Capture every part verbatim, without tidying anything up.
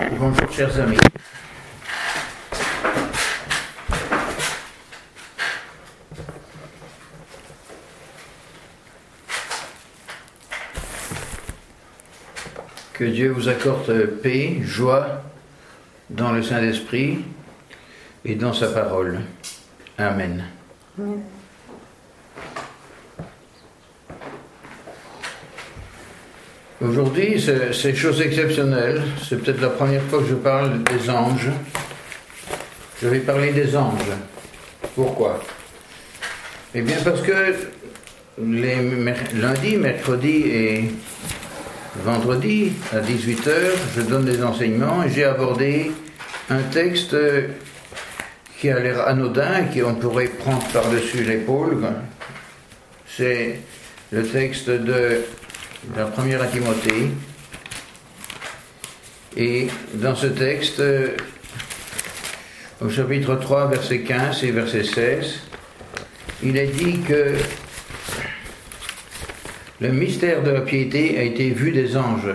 Bonjour chers amis. Que Dieu vous accorde paix, joie dans le Saint-Esprit et dans sa parole. Amen. Amen. Aujourd'hui, c'est, c'est chose exceptionnelle. C'est peut-être la première fois que je parle des anges. Je vais parler des anges. Pourquoi ? Eh bien parce que les mer- lundi, mercredi et vendredi à dix-huit heures, je donne des enseignements et j'ai abordé un texte qui a l'air anodin, qu'on pourrait prendre par-dessus l'épaule. C'est le texte de la première à Timothée. Et dans ce texte, au chapitre trois, verset quinze et verset seize, il est dit que le mystère de la piété a été vu des anges.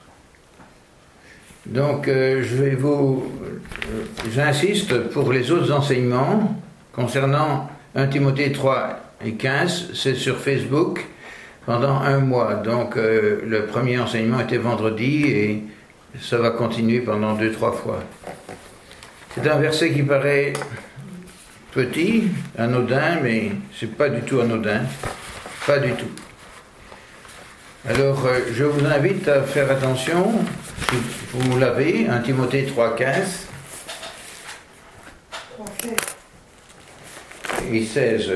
Donc, euh, je vais vous... Euh, j'insiste pour les autres enseignements concernant un Timothée trois et quinze, c'est sur Facebook pendant un mois. Donc, euh, le premier enseignement était vendredi et ça va continuer pendant deux, trois fois. C'est un verset qui paraît petit, anodin, mais c'est pas du tout anodin. Pas du tout. Alors, euh, je vous invite à faire attention, si vous l'avez, un Timothée trois, quinze et seize.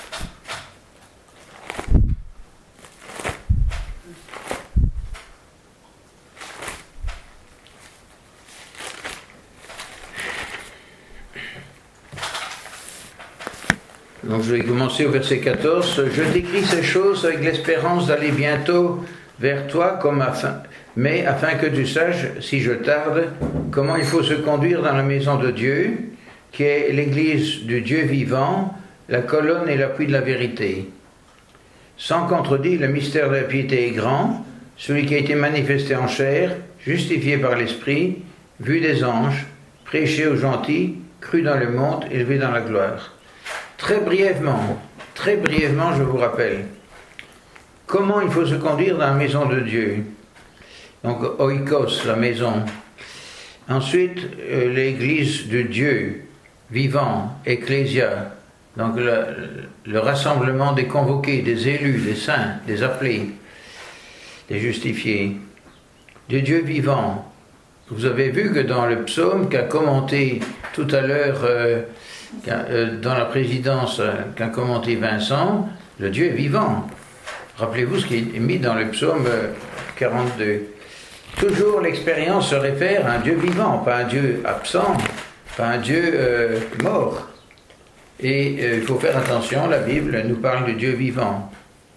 Donc je vais commencer au verset quatorze. « Je t'écris ces choses avec l'espérance d'aller bientôt vers toi, comme afin, mais afin que tu saches, si je tarde, comment il faut se conduire dans la maison de Dieu, qui est l'église du Dieu vivant, la colonne et l'appui de la vérité. Sans contredit, le mystère de la piété est grand, celui qui a été manifesté en chair, justifié par l'Esprit, vu des anges, prêché aux gentils, cru dans le monde, élevé dans la gloire. » Très brièvement, très brièvement, je vous rappelle, comment il faut se conduire dans la maison de Dieu. Donc, oikos, la maison. Ensuite, euh, l'église de Dieu, vivant, ecclésia, donc le, le rassemblement des convoqués, des élus, des saints, des appelés, des justifiés. De Dieu vivant. Vous avez vu que dans le psaume qu'a commenté tout à l'heure... Euh, dans la présidence qu'a commenté Vincent, le Dieu est vivant. Rappelez-vous ce qui est mis dans le psaume quarante-deux. Toujours l'expérience se réfère à un Dieu vivant, pas un Dieu absent, pas un Dieu euh, mort. Et euh, il faut faire attention, la Bible nous parle de Dieu vivant.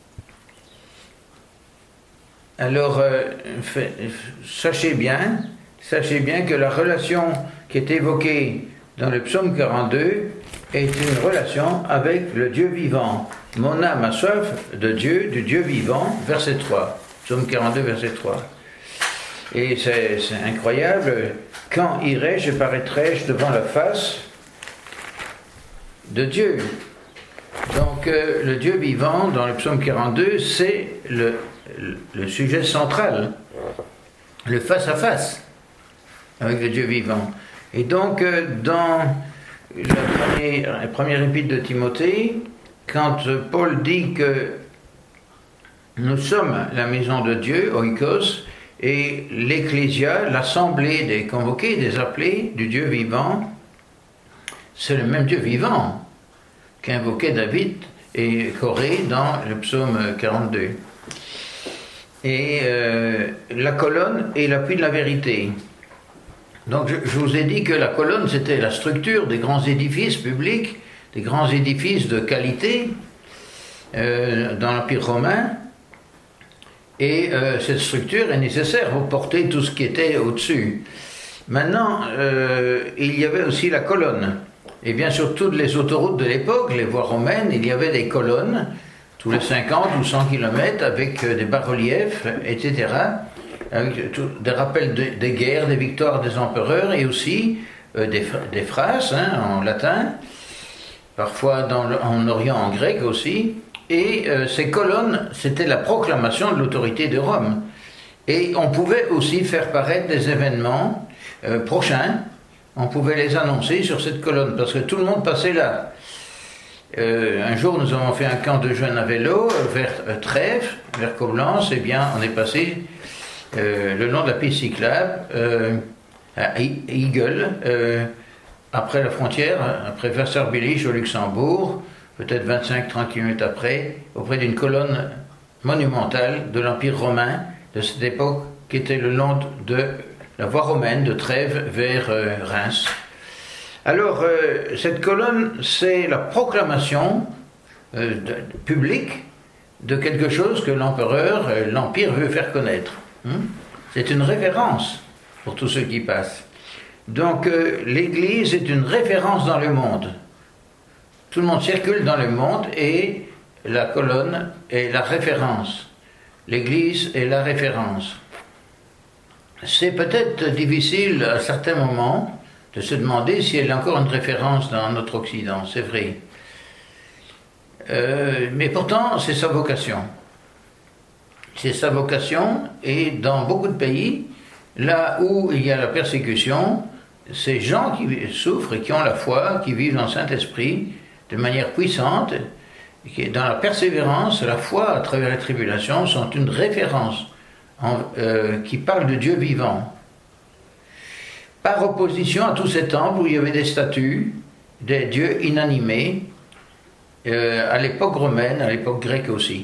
Alors, euh, fait, sachez bien, sachez bien que la relation qui est évoquée dans le psaume quarante-deux, est une relation avec le Dieu vivant. Mon âme a soif de Dieu, du Dieu vivant, verset trois. Psaume quarante-deux, verset trois. Et c'est, c'est incroyable. Quand irai-je et paraîtrai-je devant la face de Dieu? Donc, euh, le Dieu vivant, dans le psaume quarante-deux, c'est le, le sujet central. Le face-à-face avec le Dieu vivant. Et donc, dans la première, la première épître de Timothée, quand Paul dit que nous sommes la maison de Dieu, oikos, et l'ecclésia, l'assemblée des convoqués, des appelés du Dieu vivant, c'est le même Dieu vivant qu'invoquait David et Corée dans le psaume quarante-deux. Et euh, la colonne est l'appui de la vérité. Donc je, je vous ai dit que la colonne c'était la structure des grands édifices publics, des grands édifices de qualité euh, dans l'Empire romain, et euh, cette structure est nécessaire pour porter tout ce qui était au-dessus. Maintenant, euh, il y avait aussi la colonne, et bien sur toutes les autoroutes de l'époque, les voies romaines, il y avait des colonnes tous les cinquante ou cent kilomètres avec des bas-reliefs, et cetera. avec tout, des rappels de, des guerres, des victoires des empereurs, et aussi euh, des, des phrases hein, en latin, parfois dans le, en Orient, en grec aussi. Et euh, ces colonnes, c'était la proclamation de l'autorité de Rome. Et on pouvait aussi faire paraître des événements euh, prochains, on pouvait les annoncer sur cette colonne, parce que tout le monde passait là. Euh, un jour, nous avons fait un camp de jeunes à vélo vers euh, Trèves, vers Coblence, et bien on est passé euh, le long de la piste cyclable euh, à Eagle, euh, après la frontière, après Wasserbillig au Luxembourg, peut-être vingt-cinq à trente kilomètres après, auprès d'une colonne monumentale de l'Empire romain de cette époque, qui était le long de la voie romaine de Trèves vers euh, Reims. Alors, euh, cette colonne, c'est la proclamation euh, de, de, publique de quelque chose que l'empereur, euh, l'Empire veut faire connaître. Hein? C'est une référence pour tous ceux qui passent. Donc, euh, l'Église est une référence dans le monde. Tout le monde circule dans le monde et la colonne est la référence. L'Église est la référence. C'est peut-être difficile à certains moments de se demander si elle a encore une référence dans notre Occident, c'est vrai. Euh, mais pourtant, c'est sa vocation. C'est sa vocation, et dans beaucoup de pays, là où il y a la persécution, ces gens qui souffrent et qui ont la foi, qui vivent dans le Saint-Esprit de manière puissante, qui est dans la persévérance, la foi à travers les tribulations, sont une référence en, euh, qui parle de Dieu vivant. Par opposition à tous ces temples où il y avait des statues, des dieux inanimés, euh, à l'époque romaine, à l'époque grecque aussi.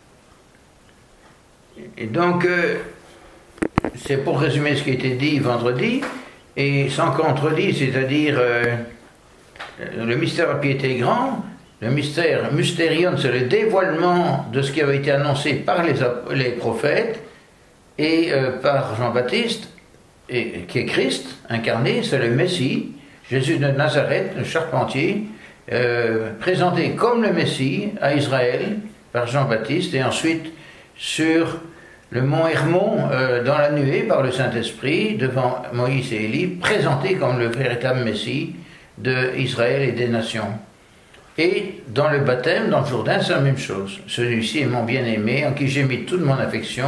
Et donc, euh, c'est pour résumer ce qui a été dit vendredi, et sans contredit, c'est-à-dire euh, le mystère à piété grand, le mystère, mystérion, c'est le dévoilement de ce qui avait été annoncé par les, les prophètes et euh, par Jean-Baptiste, et, qui est Christ incarné, c'est le Messie, Jésus de Nazareth, le charpentier, euh, présenté comme le Messie à Israël par Jean-Baptiste, et ensuite sur le mont Hermon, euh, dans la nuée par le Saint-Esprit, devant Moïse et Élie, présenté comme le véritable Messie d'Israël et des nations. Et dans le baptême, dans le Jourdain, c'est la même chose. Celui-ci est mon bien-aimé, en qui j'ai mis toute mon affection.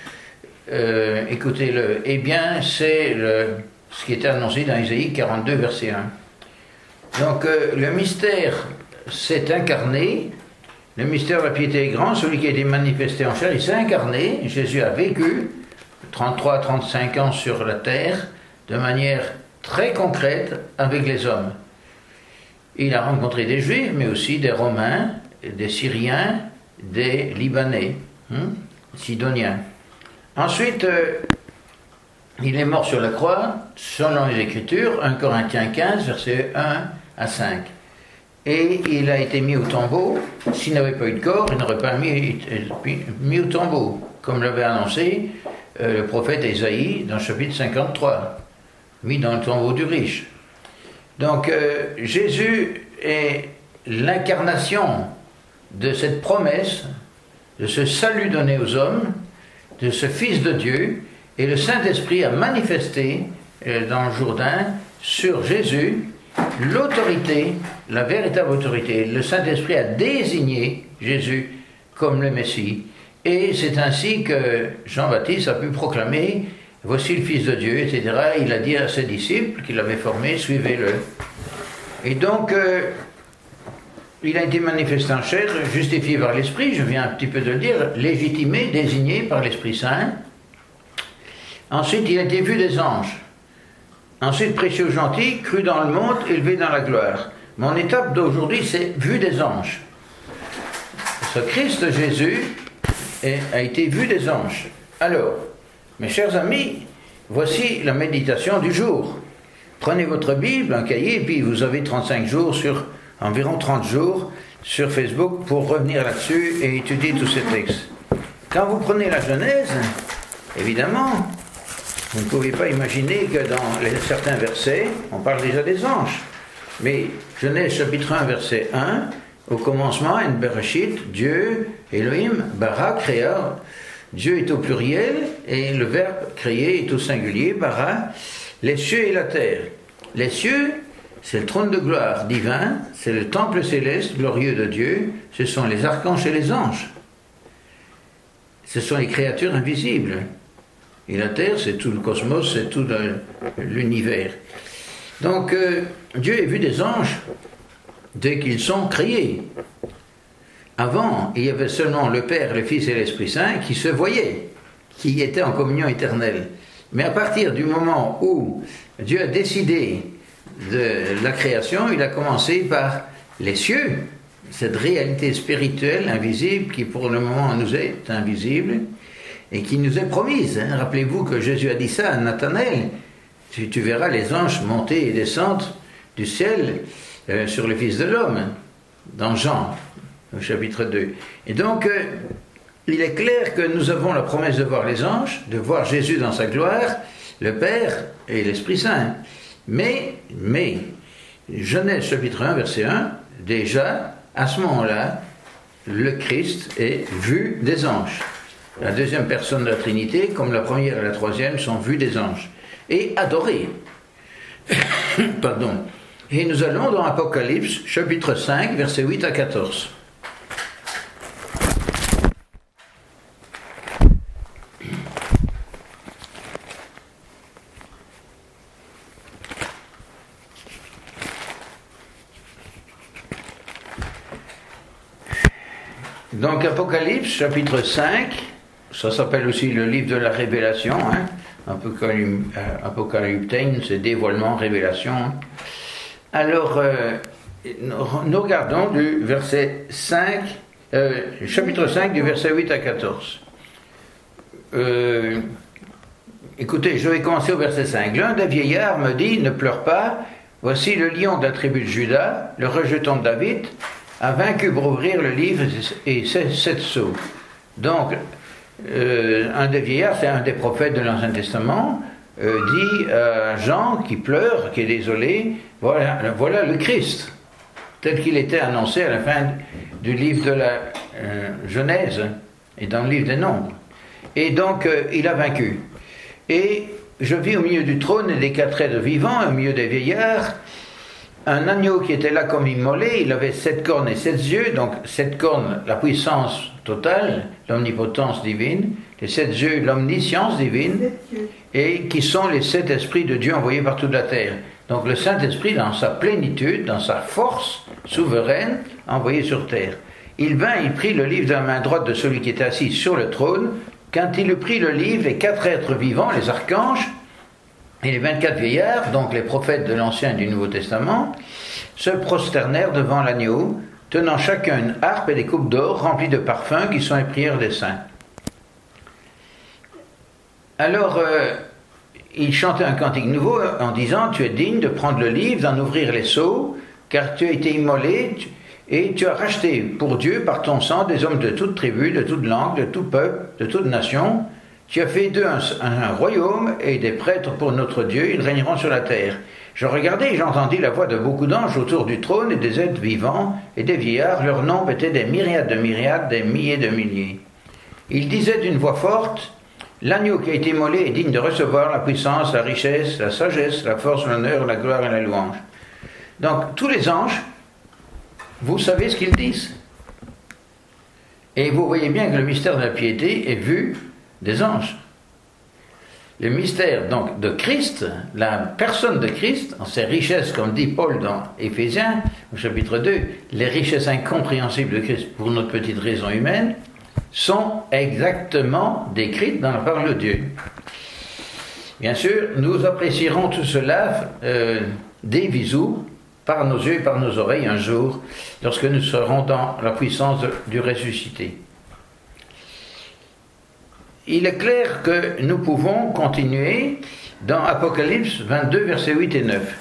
Euh, écoutez-le. Eh bien, c'est le, ce qui était annoncé dans Isaïe quarante-deux, verset un. Donc, euh, le mystère s'est incarné. Le mystère de la piété est grand, celui qui a été manifesté en chair, il s'est incarné. Jésus a vécu trente-trois à trente-cinq ans sur la terre, de manière très concrète avec les hommes. Il a rencontré des Juifs, mais aussi des Romains, des Syriens, des Libanais, hein, Sidoniens. Ensuite, euh, il est mort sur la croix, selon les Écritures, un Corinthiens quinze, versets un à cinq. Et il a été mis au tombeau. S'il n'avait pas eu de corps, il n'aurait pas mis, mis au tombeau, comme l'avait annoncé euh, le prophète Ésaïe dans le chapitre cinquante-trois, mis dans le tombeau du riche. Donc euh, Jésus est l'incarnation de cette promesse, de ce salut donné aux hommes, de ce Fils de Dieu, et le Saint-Esprit a manifesté euh, dans le Jourdain sur Jésus l'autorité, la véritable autorité. Le Saint-Esprit a désigné Jésus comme le Messie, et c'est ainsi que Jean-Baptiste a pu proclamer « Voici le Fils de Dieu », et cetera. Il a dit à ses disciples qu'il avait formés « Suivez-le ». Et donc, euh, il a été manifesté en chair, justifié par l'Esprit, je viens un petit peu de le dire, légitimé, désigné par l'Esprit Saint. Ensuite, il a été vu des anges. Ensuite, prêché aux gentils, cru dans le monde, élevé dans la gloire. Mon étape d'aujourd'hui, c'est vu des anges. Ce Christ Jésus est, a été vu des anges. Alors, mes chers amis, voici la méditation du jour. Prenez votre Bible, un cahier, et puis vous avez trente-cinq jours, sur environ trente jours, sur Facebook pour revenir là-dessus et étudier tous ces textes. Quand vous prenez la Genèse, évidemment, vous ne pouvez pas imaginer que dans les, certains versets, on parle déjà des anges. Mais Genèse chapitre un, verset un, au commencement, en Bereshit, Dieu, Elohim, bara, créa, Dieu est au pluriel et le verbe créé est au singulier, bara, les cieux et la terre. Les cieux, c'est le trône de gloire divin, c'est le temple céleste glorieux de Dieu, ce sont les archanges et les anges. Ce sont les créatures invisibles. Et la terre, c'est tout le cosmos, c'est tout l'univers. Donc, euh, Dieu est vu des anges dès qu'ils sont créés. Avant, il y avait seulement le Père, le Fils et l'Esprit Saint qui se voyaient, qui étaient en communion éternelle. Mais à partir du moment où Dieu a décidé de la création, il a commencé par les cieux, cette réalité spirituelle invisible qui pour le moment nous est invisible et qui nous est promise. Hein. Rappelez-vous que Jésus a dit ça à Nathanaël, tu, tu verras les anges monter et descendre du ciel euh, sur le Fils de l'homme, dans Jean, au chapitre deux. Et donc, euh, il est clair que nous avons la promesse de voir les anges, de voir Jésus dans sa gloire, le Père et l'Esprit Saint. Mais, mais, Genèse chapitre un, verset un, déjà, à ce moment-là, le Christ est vu des anges. La deuxième personne de la Trinité, comme la première et la troisième, sont vues des anges. Et adorés. Pardon. Et nous allons dans Apocalypse, chapitre cinq, versets huit à quatorze. Donc Apocalypse, chapitre cinq, ça s'appelle aussi le livre de la révélation, hein. Apocalyptein, c'est dévoilement, révélation. Alors, euh, nous regardons du verset cinq, euh, chapitre cinq, du verset huit à quatorze. Euh, écoutez, je vais commencer au verset cinq. L'un des vieillards me dit, ne pleure pas, voici le lion de la tribu de Juda, le rejeton de David, a vaincu pour ouvrir le livre et ses sept sceaux. Donc, euh, un des vieillards, c'est un des prophètes de l'Ancien Testament, euh, dit à Jean, qui pleure, qui est désolé, voilà, voilà le Christ, tel qu'il était annoncé à la fin du livre de la euh, Genèse et dans le livre des Nombres. Et donc, euh, il a vaincu. Et je vis au milieu du trône et des quatre êtres vivants, au milieu des vieillards, un agneau qui était là comme immolé, il avait sept cornes et sept yeux, donc sept cornes, la puissance totale, l'omnipotence divine, les sept yeux, l'omniscience divine, et qui sont les sept esprits de Dieu envoyés par toute la terre. Donc le Saint-Esprit, dans sa plénitude, dans sa force souveraine, envoyé sur terre. Il vint, il prit le livre de la main droite de celui qui était assis sur le trône. Quand il eut pris le livre, les quatre êtres vivants, les archanges, et les vingt-quatre vieillards, donc les prophètes de l'Ancien et du Nouveau Testament, se prosternèrent devant l'agneau, tenant chacun une harpe et des coupes d'or remplies de parfums qui sont les prières des saints. Alors, euh, il chantait un cantique nouveau en disant « Tu es digne de prendre le livre, d'en ouvrir les sceaux, car tu as été immolé et tu as racheté pour Dieu par ton sang des hommes de toute tribu, de toute langue, de tout peuple, de toute nation. Tu as fait d'eux un, un, un royaume et des prêtres pour notre Dieu, ils régneront sur la terre. » Je regardais et j'entendis la voix de beaucoup d'anges autour du trône et des êtres vivants et des vieillards. Leur nombre était des myriades de myriades, des milliers de milliers. Ils disaient d'une voix forte, « L'agneau qui a été immolé est digne de recevoir la puissance, la richesse, la sagesse, la force, l'honneur, la gloire et la louange. » Donc, tous les anges, vous savez ce qu'ils disent. Et vous voyez bien que le mystère de la piété est vu des anges. Le mystère donc de Christ, la personne de Christ, en ses richesses, comme dit Paul dans Éphésiens, au chapitre deux, les richesses incompréhensibles de Christ pour notre petite raison humaine, sont exactement décrites dans la parole de Dieu. Bien sûr, nous apprécierons tout cela euh, des visous, par nos yeux et par nos oreilles un jour, lorsque nous serons dans la puissance de, du ressuscité. Il est clair que nous pouvons continuer dans Apocalypse vingt-deux, versets huit et neuf.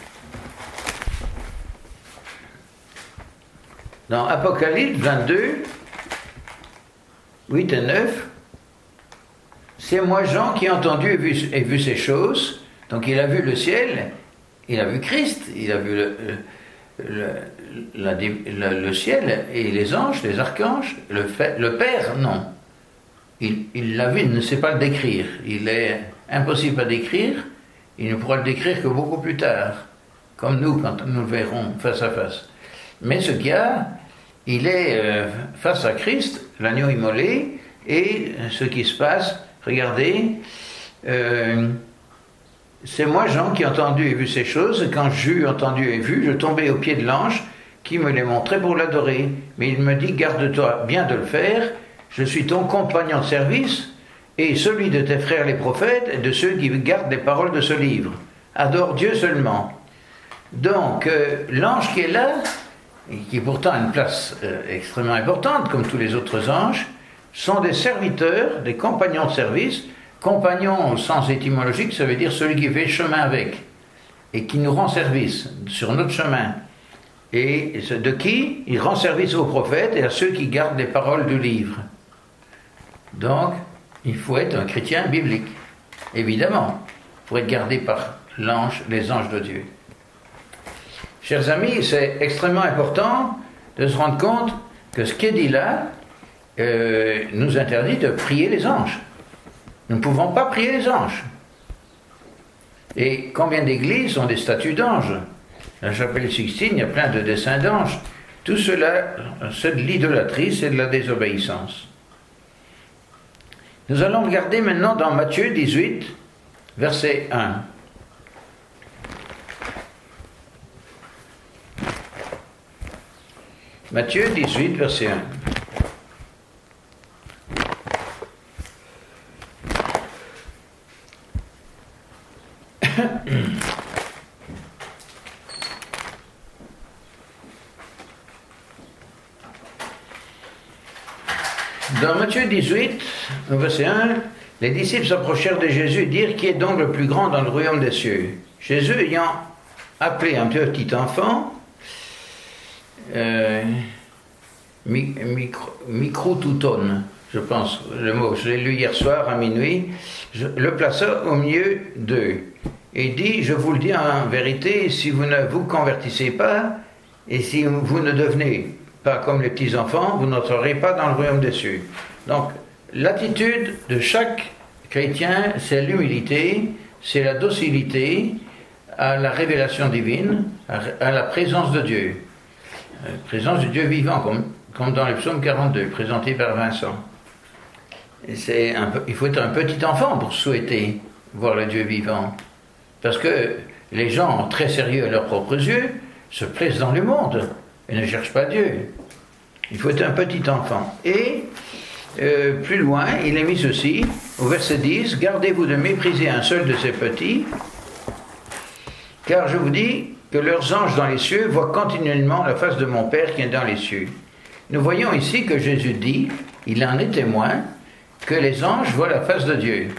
Dans Apocalypse vingt-deux, huit et neuf, c'est moi Jean qui ai entendu et vu, et vu ces choses. Donc il a vu le ciel, il a vu Christ, il a vu le, le, la, le, le ciel et les anges, les archanges, le, le Père, non. il, il l'a vu, il ne sait pas le décrire. Il est impossible à décrire, il ne pourra le décrire que beaucoup plus tard, comme nous, quand nous le verrons face à face. Mais ce qu'il y a, il est euh, face à Christ, l'agneau immolé, et ce qui se passe, regardez, euh, c'est moi, Jean, qui ai entendu et vu ces choses, et quand j'eus entendu et vu, je tombais aux pieds de l'ange qui me les montrait pour l'adorer. Mais il me dit, garde-toi bien de le faire, je suis ton compagnon de service, et celui de tes frères les prophètes, et de ceux qui gardent les paroles de ce livre. Adore Dieu seulement. Donc, euh, l'ange qui est là, et qui pourtant a une place euh, extrêmement importante, comme tous les autres anges, sont des serviteurs, des compagnons de service. Compagnon au sens étymologique, ça veut dire celui qui fait chemin avec, et qui nous rend service sur notre chemin. Et de qui? Il rend service aux prophètes et à ceux qui gardent les paroles du livre. Donc, il faut être un chrétien biblique, évidemment, pour être gardé par l'ange, les anges de Dieu. Chers amis, c'est extrêmement important de se rendre compte que ce qui est dit là euh, nous interdit de prier les anges. Nous ne pouvons pas prier les anges. Et combien d'églises ont des statues d'anges? La chapelle Sixtine, il y a plein de dessins d'anges. Tout cela, c'est de l'idolâtrie, c'est de la désobéissance. Nous allons regarder maintenant dans Matthieu dix-huit, verset un. Matthieu dix-huit, verset un. Dans Matthieu dix-huit, verset un, les disciples s'approchèrent de Jésus et dirent, qui est donc le plus grand dans le royaume des cieux? Jésus ayant appelé un petit enfant, euh, micro-touton, je pense, le mot, je l'ai lu hier soir à minuit, je le plaça au milieu d'eux et dit, je vous le dis en vérité, si vous ne vous convertissez pas et si vous ne devenez pas comme les petits enfants, vous n'entrerez pas dans le royaume des cieux. Donc, l'attitude de chaque chrétien, c'est l'humilité, c'est la docilité à la révélation divine, à la présence de Dieu. La présence du Dieu vivant, comme, comme dans le psaume quarante-deux, présenté par Vincent. Et c'est un, il faut être un petit enfant pour souhaiter voir le Dieu vivant. Parce que les gens, très sérieux à leurs propres yeux, se plaisent dans le monde et ne cherchent pas Dieu. Il faut être un petit enfant. Et euh, plus loin, il est mis ceci, au verset dix, « Gardez-vous de mépriser un seul de ces petits, car je vous dis que leurs anges dans les cieux voient continuellement la face de mon Père qui est dans les cieux. » Nous voyons ici que Jésus dit, il en est témoin, que les anges voient la face de Dieu.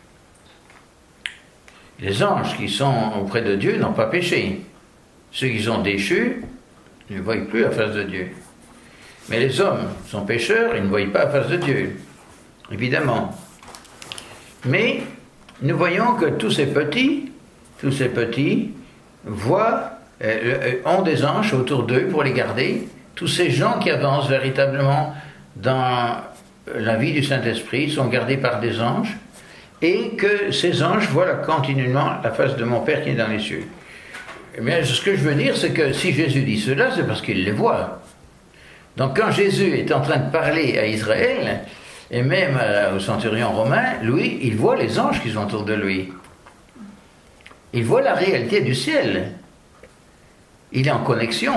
Les anges qui sont auprès de Dieu n'ont pas péché. Ceux qui sont déchus ne voient plus la face de Dieu. Mais les hommes sont pécheurs, ils ne voient pas la face de Dieu, évidemment. Mais nous voyons que tous ces petits, tous ces petits voient, euh, ont des anges autour d'eux pour les garder. Tous ces gens qui avancent véritablement dans la vie du Saint-Esprit sont gardés par des anges, et que ces anges voient continuellement la face de mon Père qui est dans les cieux. Mais ce que je veux dire, c'est que si Jésus dit cela, c'est parce qu'il les voit. Donc quand Jésus est en train de parler à Israël, et même au centurion romain, lui, il voit les anges qui sont autour de lui. Il voit la réalité du ciel. Il est en connexion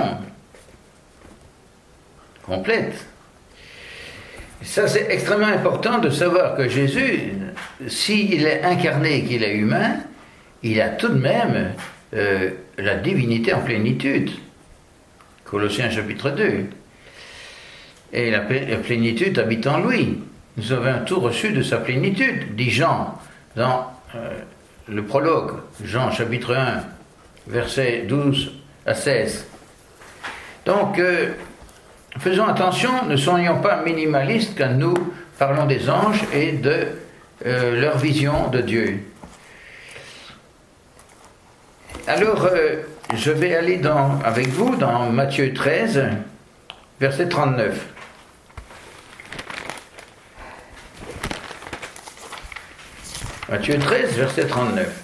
complète. Ça, c'est extrêmement important de savoir que Jésus, s'il est incarné et qu'il est humain, il a tout de même euh, la divinité en plénitude. Colossiens chapitre deux. Et la, la plénitude habite en lui. Nous avons tout reçu de sa plénitude, dit Jean dans euh, le prologue, Jean chapitre un, versets douze à seize. Donc, euh, faisons attention, ne soyons pas minimalistes quand nous parlons des anges et de euh, leur vision de Dieu. Alors, euh, je vais aller dans, avec vous dans Matthieu treize, verset trente-neuf. Matthieu treize, verset trente-neuf.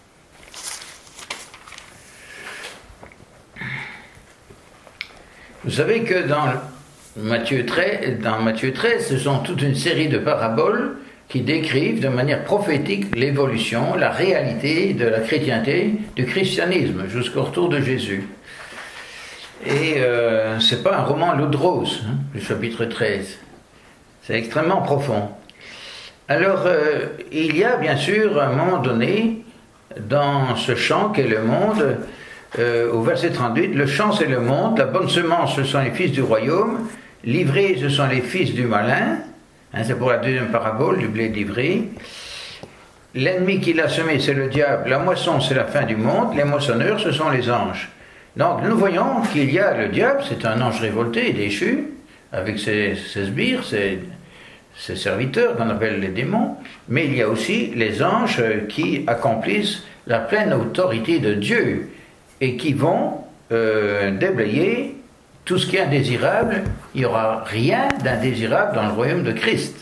Vous savez que dans Matthieu treize, dans Matthieu treize, ce sont toute une série de paraboles qui décrivent de manière prophétique l'évolution, la réalité de la chrétienté, du christianisme, jusqu'au retour de Jésus. Et euh, ce n'est pas un roman l'eau de rose, hein, le chapitre treize. C'est extrêmement profond. Alors, euh, il y a bien sûr, à un moment donné, dans ce champ qu'est le monde, euh, au verset trente-huit, le champ c'est le monde, la bonne semence ce sont les fils du royaume, l'ivrée ce sont les fils du malin, hein, c'est pour la deuxième parabole du blé d'ivrée. L'ennemi qui l'a semé c'est le diable, la moisson c'est la fin du monde, les moissonneurs ce sont les anges. Donc nous voyons qu'il y a le diable, c'est un ange révolté et déchu, avec ses, ses sbires, ses, ses serviteurs qu'on appelle les démons, mais il y a aussi les anges qui accomplissent la pleine autorité de Dieu et qui vont euh, déblayer tout ce qui est indésirable. Il n'y aura rien d'indésirable dans le royaume de Christ.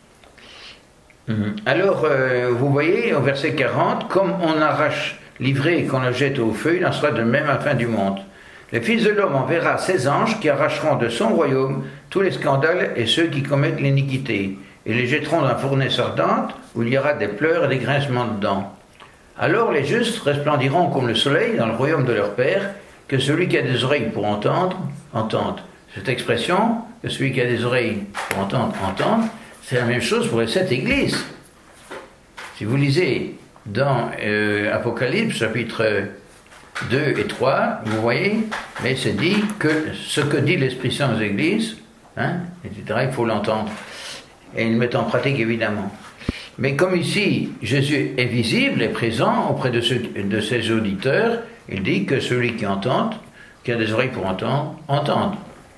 Alors, euh, vous voyez au verset quarante, comme on arrache l'ivraie et qu'on le jette au feu, il en sera de même à la fin du monde. Le Fils de l'homme enverra ses anges qui arracheront de son royaume tous les scandales et ceux qui commettent l'iniquité, et les jetteront dans la fournaise ardente où il y aura des pleurs et des grincements de dents. Alors les justes resplendiront comme le soleil dans le royaume de leur Père. Que celui qui a des oreilles pour entendre, entende. Cette expression, que celui qui a des oreilles pour entendre, entende, c'est la même chose pour les sept églises. Si vous lisez dans euh, Apocalypse, chapitre deux et trois, vous voyez, mais c'est dit que ce que dit l'Esprit Saint aux églises, hein, et cetera, il faut l'entendre. Et il le met en pratique, évidemment. Mais comme ici, Jésus est visible et présent auprès de, ceux, de ses auditeurs, il dit que celui qui entend, qui a des oreilles pour entendre, entende.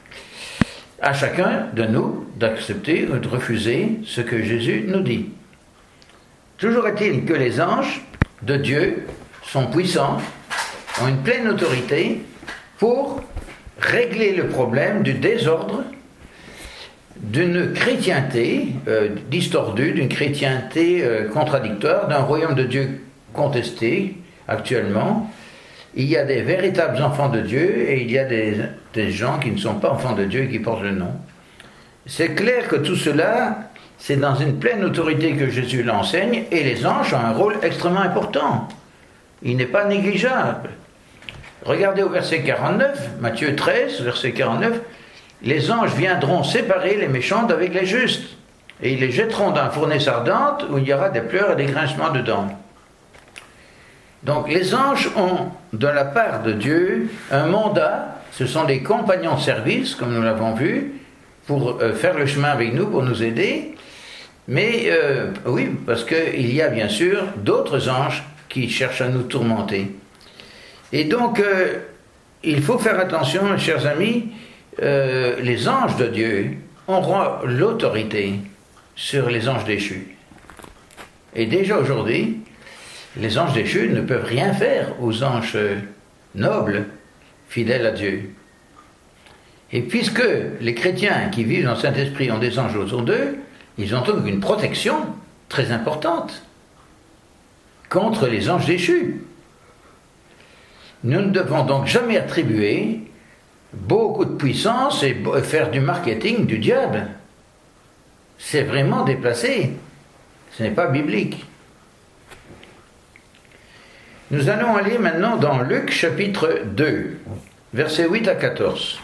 À chacun de nous d'accepter ou de refuser ce que Jésus nous dit. Toujours est-il que les anges de Dieu sont puissants, ont une pleine autorité pour régler le problème du désordre, d'une chrétienté euh, distordue, d'une chrétienté euh, contradictoire, d'un royaume de Dieu contesté actuellement. Il y a des véritables enfants de Dieu et il y a des, des gens qui ne sont pas enfants de Dieu et qui portent le nom. C'est clair que tout cela, c'est dans une pleine autorité que Jésus l'enseigne, et les anges ont un rôle extrêmement important. Il n'est pas négligeable. Regardez au verset quarante-neuf, Matthieu treize, verset quarante-neuf, les anges viendront séparer les méchants d'avec les justes, et ils les jetteront dans la fournaise ardente où il y aura des pleurs et des grincements de dents. Donc les anges ont, de la part de Dieu, un mandat, ce sont des compagnons de service, comme nous l'avons vu, pour euh, faire le chemin avec nous, pour nous aider, mais euh, oui, parce qu'il y a bien sûr d'autres anges qui cherchent à nous tourmenter. Et donc, euh, il faut faire attention, chers amis, euh, les anges de Dieu auront l'autorité sur les anges déchus. Et déjà aujourd'hui, les anges déchus ne peuvent rien faire aux anges nobles, fidèles à Dieu. Et puisque les chrétiens qui vivent dans le Saint-Esprit ont des anges autour d'eux, ils ont donc une protection très importante contre les anges déchus. Nous ne devons donc jamais attribuer beaucoup de puissance et faire du marketing du diable. C'est vraiment déplacé. Ce n'est pas biblique. Nous allons aller maintenant dans Luc chapitre deux, versets huit à quatorze.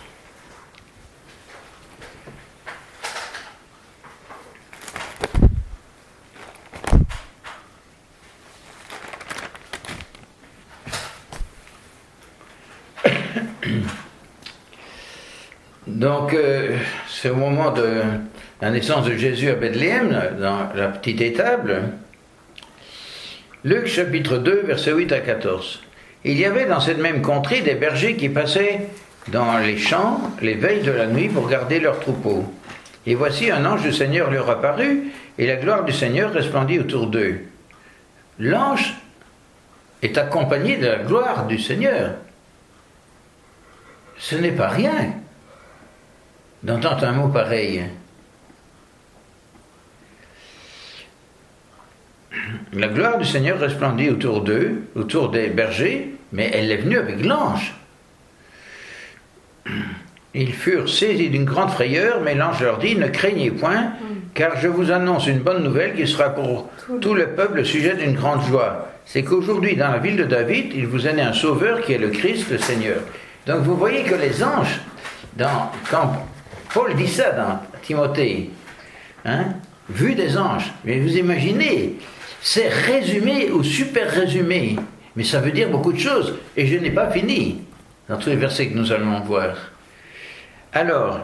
Donc, euh, c'est au moment de la naissance de Jésus à Bethléem, dans la petite étable. Luc chapitre deux, versets huit à quatorze. Il y avait dans cette même contrée des bergers qui passaient dans les champs les veilles de la nuit pour garder leurs troupeaux. Et voici un ange du Seigneur leur apparut, et la gloire du Seigneur resplendit autour d'eux. L'ange est accompagné de la gloire du Seigneur. Ce n'est pas rien d'entendre un mot pareil. la gloire du Seigneur resplendit autour d'eux, autour des bergers, mais elle est venue avec l'ange. Ils furent saisis d'une grande frayeur, mais l'ange leur dit, ne craignez point, car je vous annonce une bonne nouvelle qui sera pour tout le peuple le sujet d'une grande joie. C'est qu'aujourd'hui, dans la ville de David, il vous est né un sauveur qui est le Christ, le Seigneur. Donc vous voyez que les anges, dans, quand Paul dit ça dans Timothée, hein, vu des anges, mais vous imaginez, c'est résumé ou super résumé, mais ça veut dire beaucoup de choses, et je n'ai pas fini dans tous les versets que nous allons voir. Alors,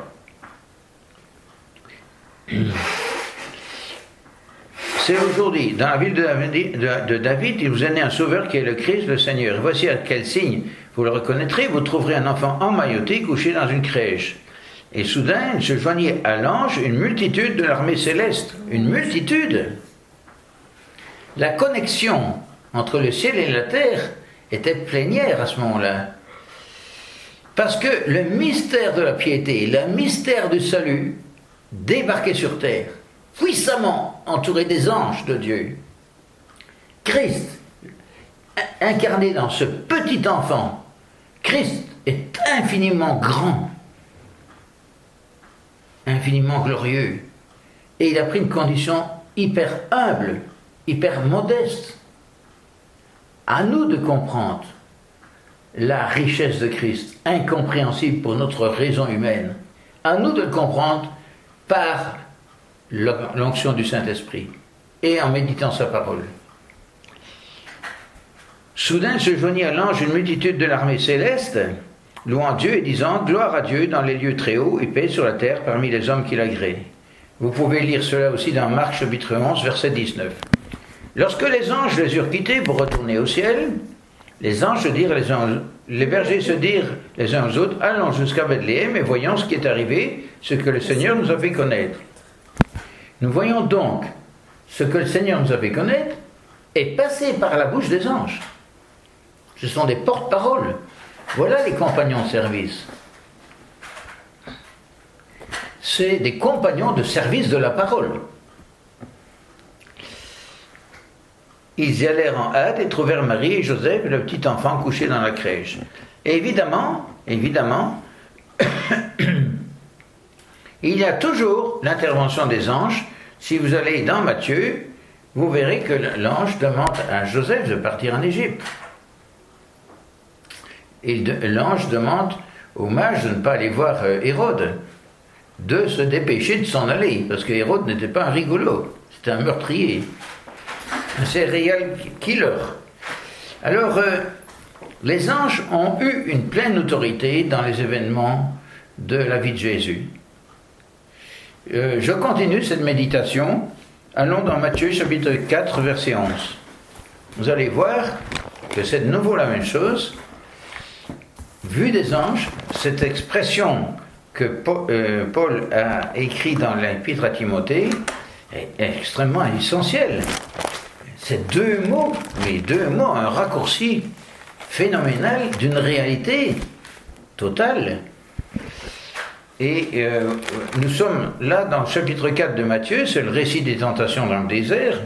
c'est aujourd'hui, dans la ville de David, de, de David, il vous est né un sauveur qui est le Christ, le Seigneur. Et voici à quel signe vous le reconnaîtrez, vous trouverez un enfant emmailloté couché dans une crèche. Et soudain, il se joignit à l'ange une multitude de l'armée céleste. Une multitude. La connexion entre le ciel et la terre était plénière à ce moment-là. Parce que le mystère de la piété, le mystère du salut, débarquait sur terre, puissamment entouré des anges de Dieu. Christ, incarné dans ce petit enfant, Christ est infiniment grand, infiniment glorieux, et il a pris une condition hyper humble, hyper modeste. À nous de comprendre la richesse de Christ, incompréhensible pour notre raison humaine. À nous de le comprendre par l'onction du Saint-Esprit et en méditant sa parole. Soudain se joignit à l'ange une multitude de l'armée céleste, louant Dieu et disant « Gloire à Dieu dans les lieux très hauts et paix sur la terre parmi les hommes qui l'agréent. » Vous pouvez lire cela aussi dans Marc chapitre onze, verset dix-neuf. Lorsque les anges les eurent quittés pour retourner au ciel, les anges se dirent les uns, les bergers se dirent les uns aux autres, allons jusqu'à Bethléem et voyons ce qui est arrivé, ce que le Seigneur nous a fait connaître. Nous voyons donc ce que le Seigneur nous a fait connaître est passé par la bouche des anges. Ce sont des porte-paroles. Voilà les compagnons de service. C'est des compagnons de service de la parole. Ils y allèrent en hâte et trouvèrent Marie et Joseph et le petit enfant couché dans la crèche. Et évidemment, évidemment, il y a toujours l'intervention des anges. Si vous allez dans Matthieu, vous verrez que l'ange demande à Joseph de partir en Égypte. Et l'ange demande aux mages de ne pas aller voir Hérode, de se dépêcher de s'en aller, parce que Hérode n'était pas un rigolo, c'était un meurtrier, un serial killer. Alors, euh, les anges ont eu une pleine autorité dans les événements de la vie de Jésus. Euh, je continue cette méditation. Allons dans Matthieu chapitre quatre, verset onze. Vous allez voir que c'est de nouveau la même chose. Vu des anges, cette expression que Paul, euh, Paul a écrite dans l'épître à Timothée est extrêmement essentielle. C'est deux mots, mais deux mots, un raccourci phénoménal d'une réalité totale. Et euh, nous sommes là dans le chapitre quatre de Matthieu, c'est le récit des tentations dans le désert.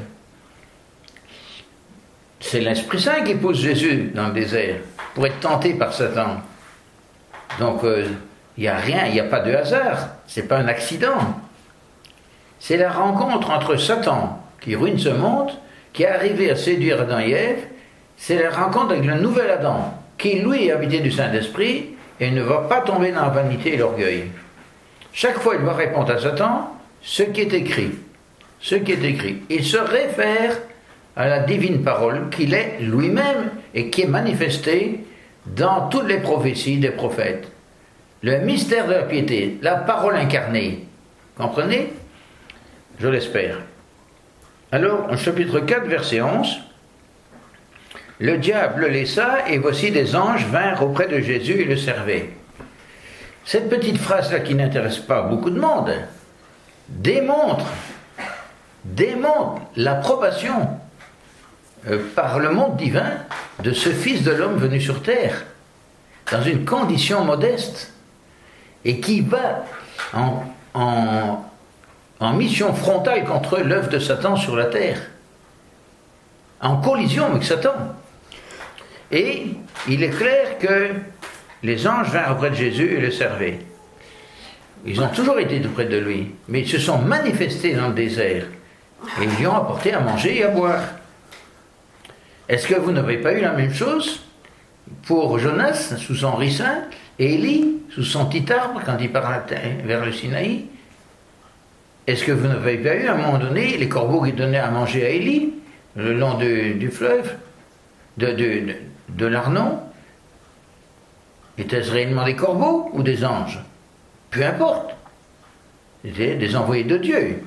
C'est l'Esprit Saint qui pousse Jésus dans le désert pour être tenté par Satan. Donc il euh, n'y a rien, il n'y a pas de hasard, c'est pas un accident. C'est la rencontre entre Satan qui ruine ce monde, qui est arrivé à séduire Adam et Ève. C'est la rencontre avec le nouvel Adam qui lui est habité du Saint-Esprit et ne va pas tomber dans la vanité et l'orgueil. Chaque fois, il va répondre à Satan ce qui est écrit. Ce qui est écrit. Il se réfère à la divine parole qu'il est lui-même et qui est manifestée dans toutes les prophéties des prophètes. Le mystère de la piété, la parole incarnée. Comprenez? Je l'espère. Alors, au chapitre quatre, verset onze, le diable le laissa, et voici des anges vinrent auprès de Jésus et le servaient. Cette petite phrase-là, qui n'intéresse pas beaucoup de monde, démontre, démontre l'approbation euh, par le monde divin de ce Fils de l'homme venu sur terre, dans une condition modeste, et qui va en, en, en mission frontale contre l'œuvre de Satan sur la terre. en collision avec Satan. Et il est clair que les anges vinrent auprès de Jésus et le servaient. Ils ont toujours été auprès de lui, mais ils se sont manifestés dans le désert et ils lui ont apporté à manger et à boire. Est-ce que vous n'avez pas eu la même chose pour Jonas sous son ricin et Élie sous son petit arbre quand il part vers le Sinaï? Est-ce que vous n'avez pas eu à un moment donné les corbeaux qui donnaient à manger à Élie le long de, du fleuve, de, de, de, de l'Arnon? Étaient-ce réellement des corbeaux ou des anges? Peu importe. C'était des envoyés de Dieu.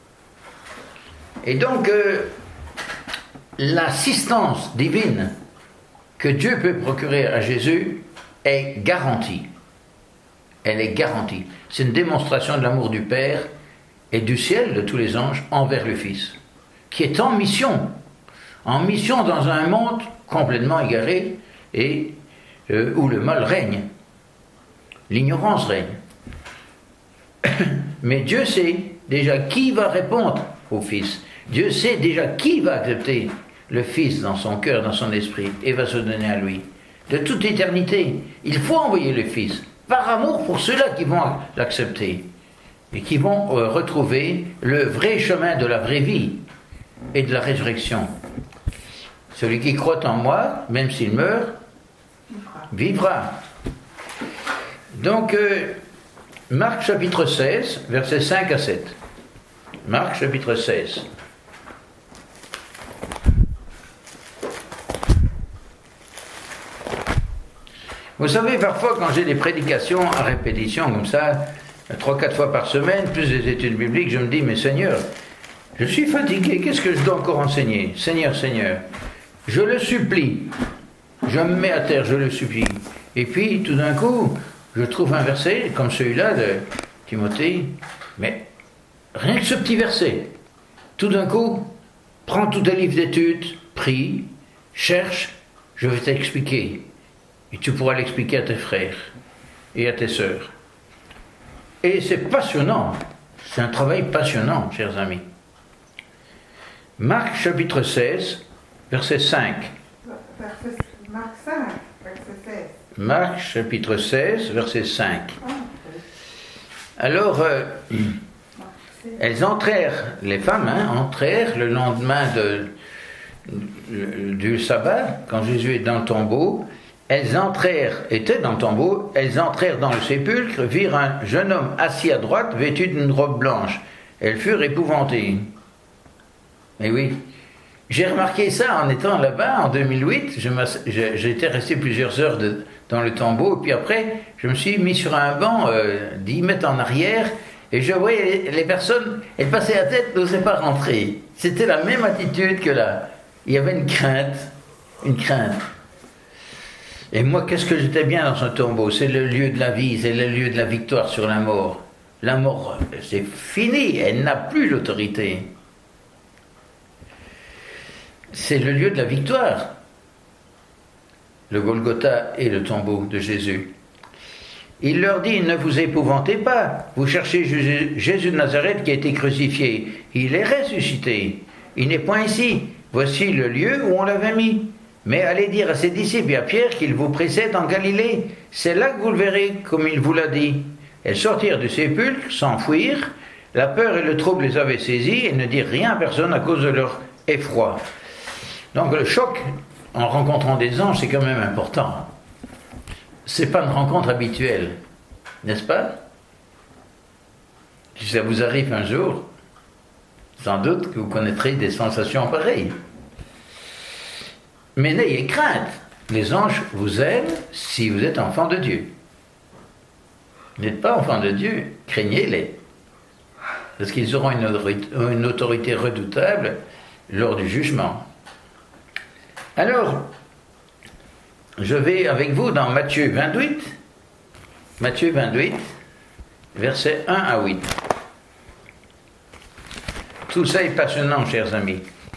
Et donc, euh, l'assistance divine que Dieu peut procurer à Jésus est garantie. Elle est garantie. C'est une démonstration de l'amour du Père et du ciel, de tous les anges, envers le Fils, qui est en mission. En mission dans un monde complètement égaré et euh, où le mal règne. L'ignorance règne. Mais Dieu sait déjà qui va répondre au Fils. Dieu sait déjà qui va accepter le Fils dans son cœur, dans son esprit, et va se donner à lui. De toute éternité, il faut envoyer le Fils, par amour pour ceux-là qui vont l'accepter, et qui vont euh, retrouver le vrai chemin de la vraie vie et de la résurrection. Celui qui croit en moi, même s'il meurt, vivra. Donc, euh, Marc chapitre seize, versets cinq à sept. Marc chapitre seize. Vous savez, parfois, quand j'ai des prédications à répétition comme ça, trois, quatre fois par semaine, plus des études bibliques, je me dis, mais Seigneur, je suis fatigué, qu'est-ce que je dois encore enseigner? Seigneur, Seigneur, je le supplie, je me mets à terre, je le supplie. Et puis, tout d'un coup, je trouve un verset, comme celui-là de Timothée, mais rien que ce petit verset, tout d'un coup, prends tous tes livres d'études, prie, cherche, je vais t'expliquer. Et tu pourras l'expliquer à tes frères et à tes sœurs. Et c'est passionnant, c'est un travail passionnant, chers amis. Marc chapitre seize, verset cinq. Marc cinq, verset seize. Marc chapitre seize, verset cinq. Alors, euh, elles entrèrent, les femmes hein, entrèrent le lendemain de, du sabbat, quand Jésus est dans le tombeau. Elles entrèrent, étaient dans le tombeau, elles entrèrent dans le sépulcre, virent un jeune homme assis à droite, vêtu d'une robe blanche. Elles furent épouvantées. Mais oui, j'ai remarqué ça en étant là-bas en deux mille huit. J'étais resté plusieurs heures de, dans le tombeau, puis après, je me suis mis sur un banc euh, dix mètres en arrière, et je voyais les, les personnes, elles passaient la tête, n'osaient pas rentrer. C'était la même attitude que là. Il y avait une crainte, une crainte. Et moi, qu'est-ce que j'étais bien dans ce tombeau? C'est le lieu de la vie, c'est le lieu de la victoire sur la mort. La mort, c'est fini, elle n'a plus l'autorité. C'est le lieu de la victoire. Le Golgotha est le tombeau de Jésus. Il leur dit, ne vous épouvantez pas, vous cherchez Jésus, Jésus de Nazareth qui a été crucifié. Il est ressuscité. Il n'est point ici. Voici le lieu où on l'avait mis. Mais allez dire à ses disciples et à Pierre qu'il vous précède en Galilée. C'est là que vous le verrez, comme il vous l'a dit. Elles sortirent du sépulcre, s'enfuirent. La peur et le trouble les avaient saisis et ne dirent rien à personne à cause de leur effroi. Donc le choc en rencontrant des anges, c'est quand même important. C'est pas une rencontre habituelle, n'est-ce pas? Si ça vous arrive un jour, sans doute que vous connaîtrez des sensations pareilles. Mais n'ayez crainte, les anges vous aiment si vous êtes enfant de Dieu. Vous n'êtes pas enfant de Dieu, craignez-les. Parce qu'ils auront une autorité, une autorité redoutable lors du jugement. Alors, je vais avec vous dans Matthieu vingt-huit, Matthieu vingt-huit, versets un à huit. Tout ça est passionnant, chers amis.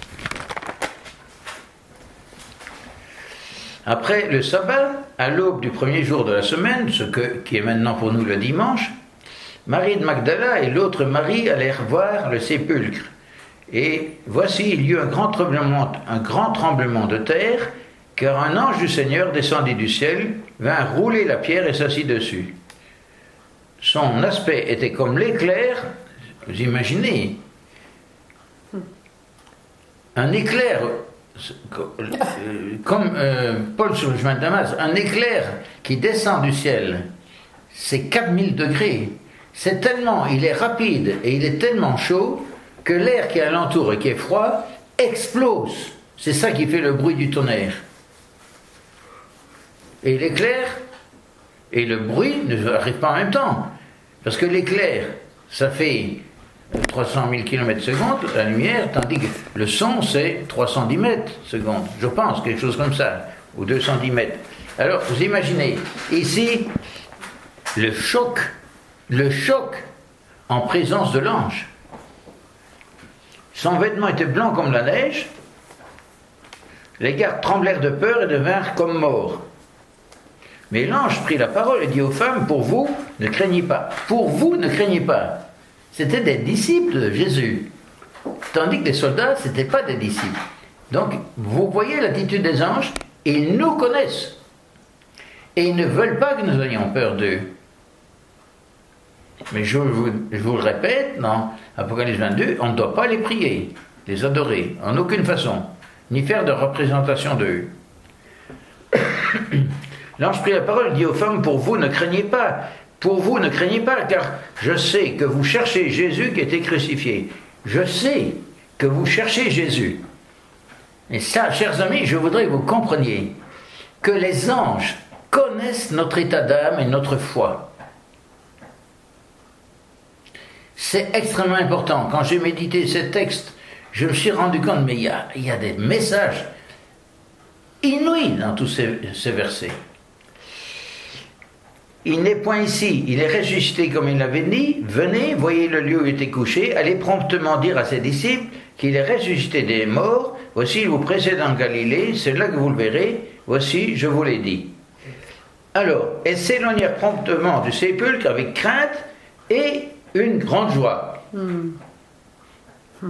Après le sabbat, à l'aube du premier jour de la semaine, ce que, qui est maintenant pour nous le dimanche, Marie de Magdala et l'autre Marie allèrent voir le sépulcre. Et voici, il y eut un grand tremblement, un grand tremblement de terre, car un ange du Seigneur descendit du ciel, vint rouler la pierre et s'assit dessus. Son aspect était comme l'éclair, vous imaginez, un éclair, comme euh, Paul sur le chemin de Damas, un éclair qui descend du ciel, c'est quatre mille degrés. C'est tellement, il est rapide et il est tellement chaud que l'air qui est alentour et qui est froid explose. C'est ça qui fait le bruit du tonnerre. Et l'éclair et le bruit ne arrivent pas en même temps. Parce que l'éclair, ça fait trois cent mille kilomètres seconde, la lumière, tandis que le son, c'est trois cent dix mètres seconde. Je pense, quelque chose comme ça, ou deux cent dix mètres. Alors, vous imaginez, ici, le choc, le choc en présence de l'ange. Son vêtement était blanc comme la neige. Les gardes tremblèrent de peur et devinrent comme morts. Mais l'ange prit la parole et dit aux femmes, pour vous, ne craignez pas. Pour vous, ne craignez pas. C'était des disciples de Jésus. Tandis que les soldats, ce n'étaient pas des disciples. Donc, vous voyez l'attitude des anges, ils nous connaissent. Et ils ne veulent pas que nous ayons peur d'eux. Mais je vous, je vous le répète, dans Apocalypse vingt-deux, on ne doit pas les prier, les adorer, en aucune façon, ni faire de représentation d'eux. L'ange prit la parole et dit aux femmes, pour vous ne craignez pas, pour vous ne craignez pas, car je sais que vous cherchez Jésus qui a été crucifié. Je sais que vous cherchez Jésus. Et ça, chers amis, je voudrais que vous compreniez que les anges connaissent notre état d'âme et notre foi. C'est extrêmement important. Quand j'ai médité ces textes, je me suis rendu compte, mais il y a, il y a des messages inouïs dans tous ces, ces versets. Il n'est point ici, il est ressuscité comme il l'avait dit. Venez, voyez le lieu où il était couché, allez promptement dire à ses disciples qu'il est ressuscité des morts. Voici, il vous précède en Galilée, c'est là que vous le verrez. Voici, je vous l'ai dit. Alors, elles s'éloignèrent promptement du sépulcre avec crainte et une grande joie. Mm. Mm.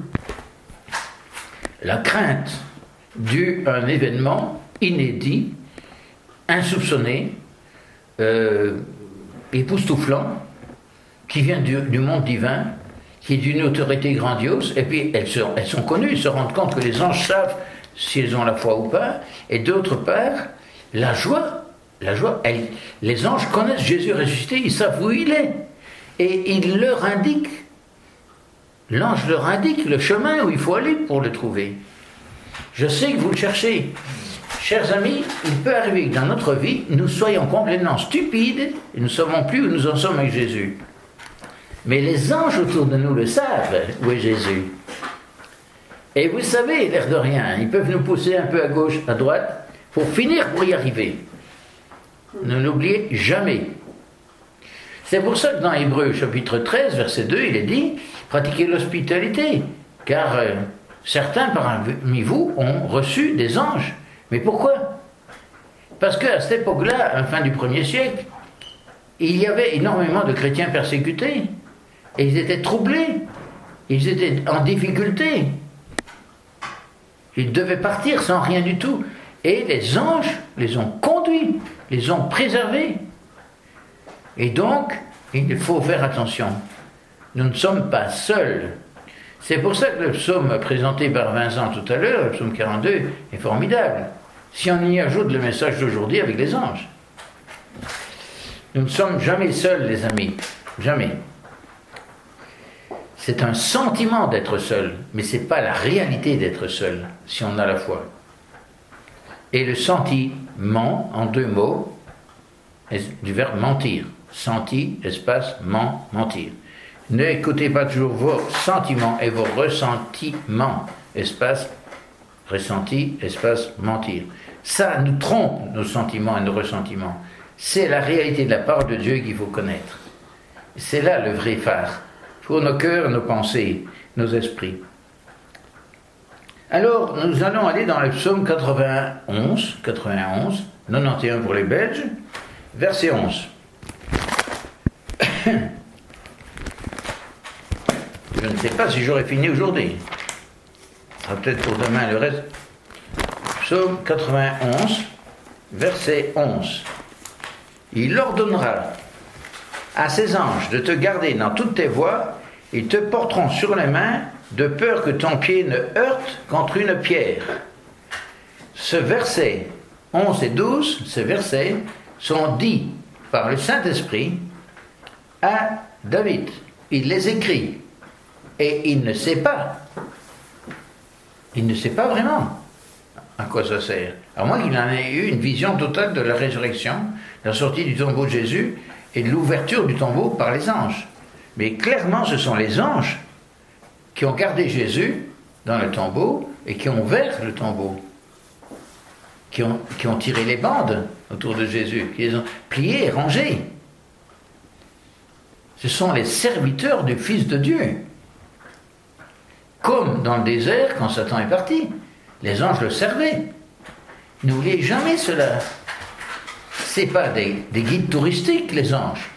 La crainte due à un événement inédit, insoupçonné, euh, époustouflant, qui vient du, du monde divin, qui est d'une autorité grandiose, et puis elles sont, elles sont connues, ils se rendent compte que les anges savent si elles ont la foi ou pas, et d'autre part, la joie, la joie, elle, les anges connaissent Jésus ressuscité, ils savent où il est. Et il leur indique, l'ange leur indique le chemin où il faut aller pour le trouver. Je sais que vous le cherchez. Chers amis, il peut arriver que dans notre vie, nous soyons complètement stupides et nous ne savons plus où nous en sommes avec Jésus. Mais les anges autour de nous le savent, où est Jésus. Et vous savez, l'air de rien, ils peuvent nous pousser un peu à gauche, à droite, pour finir pour y arriver. Ne l'oubliez jamais. C'est pour ça que dans Hébreux chapitre treize, verset deux, il est dit « Pratiquez l'hospitalité, car euh, certains parmi vous ont reçu des anges. » Mais pourquoi? Parce qu'à cette époque-là, à la fin du premier siècle, il y avait énormément de chrétiens persécutés. Et ils étaient troublés. Ils étaient en difficulté. Ils devaient partir sans rien du tout. Et les anges les ont conduits, les ont préservés. Et donc, il faut faire attention. Nous ne sommes pas seuls. C'est pour ça que le psaume présenté par Vincent tout à l'heure, le psaume quarante-deux, est formidable. Si on y ajoute le message d'aujourd'hui avec les anges. Nous ne sommes jamais seuls, les amis. Jamais. C'est un sentiment d'être seul, mais ce n'est pas la réalité d'être seul, si on a la foi. Et le sentiment, en deux mots, est du verbe mentir. Senti, espace, ment, mentir. N'écoutez pas toujours vos sentiments et vos ressentiments, espace, ressenti, espace, mentir. Ça nous trompe, nos sentiments et nos ressentiments. C'est la réalité de la parole de Dieu qu'il faut connaître. C'est là le vrai phare, pour nos cœurs, nos pensées, nos esprits. Alors, nous allons aller dans le psaume quatre-vingt-onze, quatre-vingt-onze, quatre-vingt-onze pour les Belges, verset onze. Je ne sais pas si j'aurai fini aujourd'hui. sera peut-être pour demain le reste. Psaume quatre-vingt-onze, verset onze. Il ordonnera à ses anges de te garder dans toutes tes voies, ils te porteront sur les mains, de peur que ton pied ne heurte contre une pierre. Ce verset onze et douze, ces versets sont dits par le Saint-Esprit à David. Il les écrit et il ne sait pas. Il ne sait pas vraiment à quoi ça sert. À moins qu'il en ait eu une vision totale de la résurrection, de la sortie du tombeau de Jésus et de l'ouverture du tombeau par les anges. Mais clairement, ce sont les anges qui ont gardé Jésus dans le tombeau et qui ont ouvert le tombeau, qui ont, qui ont tiré les bandes autour de Jésus, qui les ont pliés et rangés. Ce sont les serviteurs du Fils de Dieu. Comme dans le désert, quand Satan est parti, les anges le servaient. N'oubliez jamais cela. Ce n'est pas des, des guides touristiques, les anges.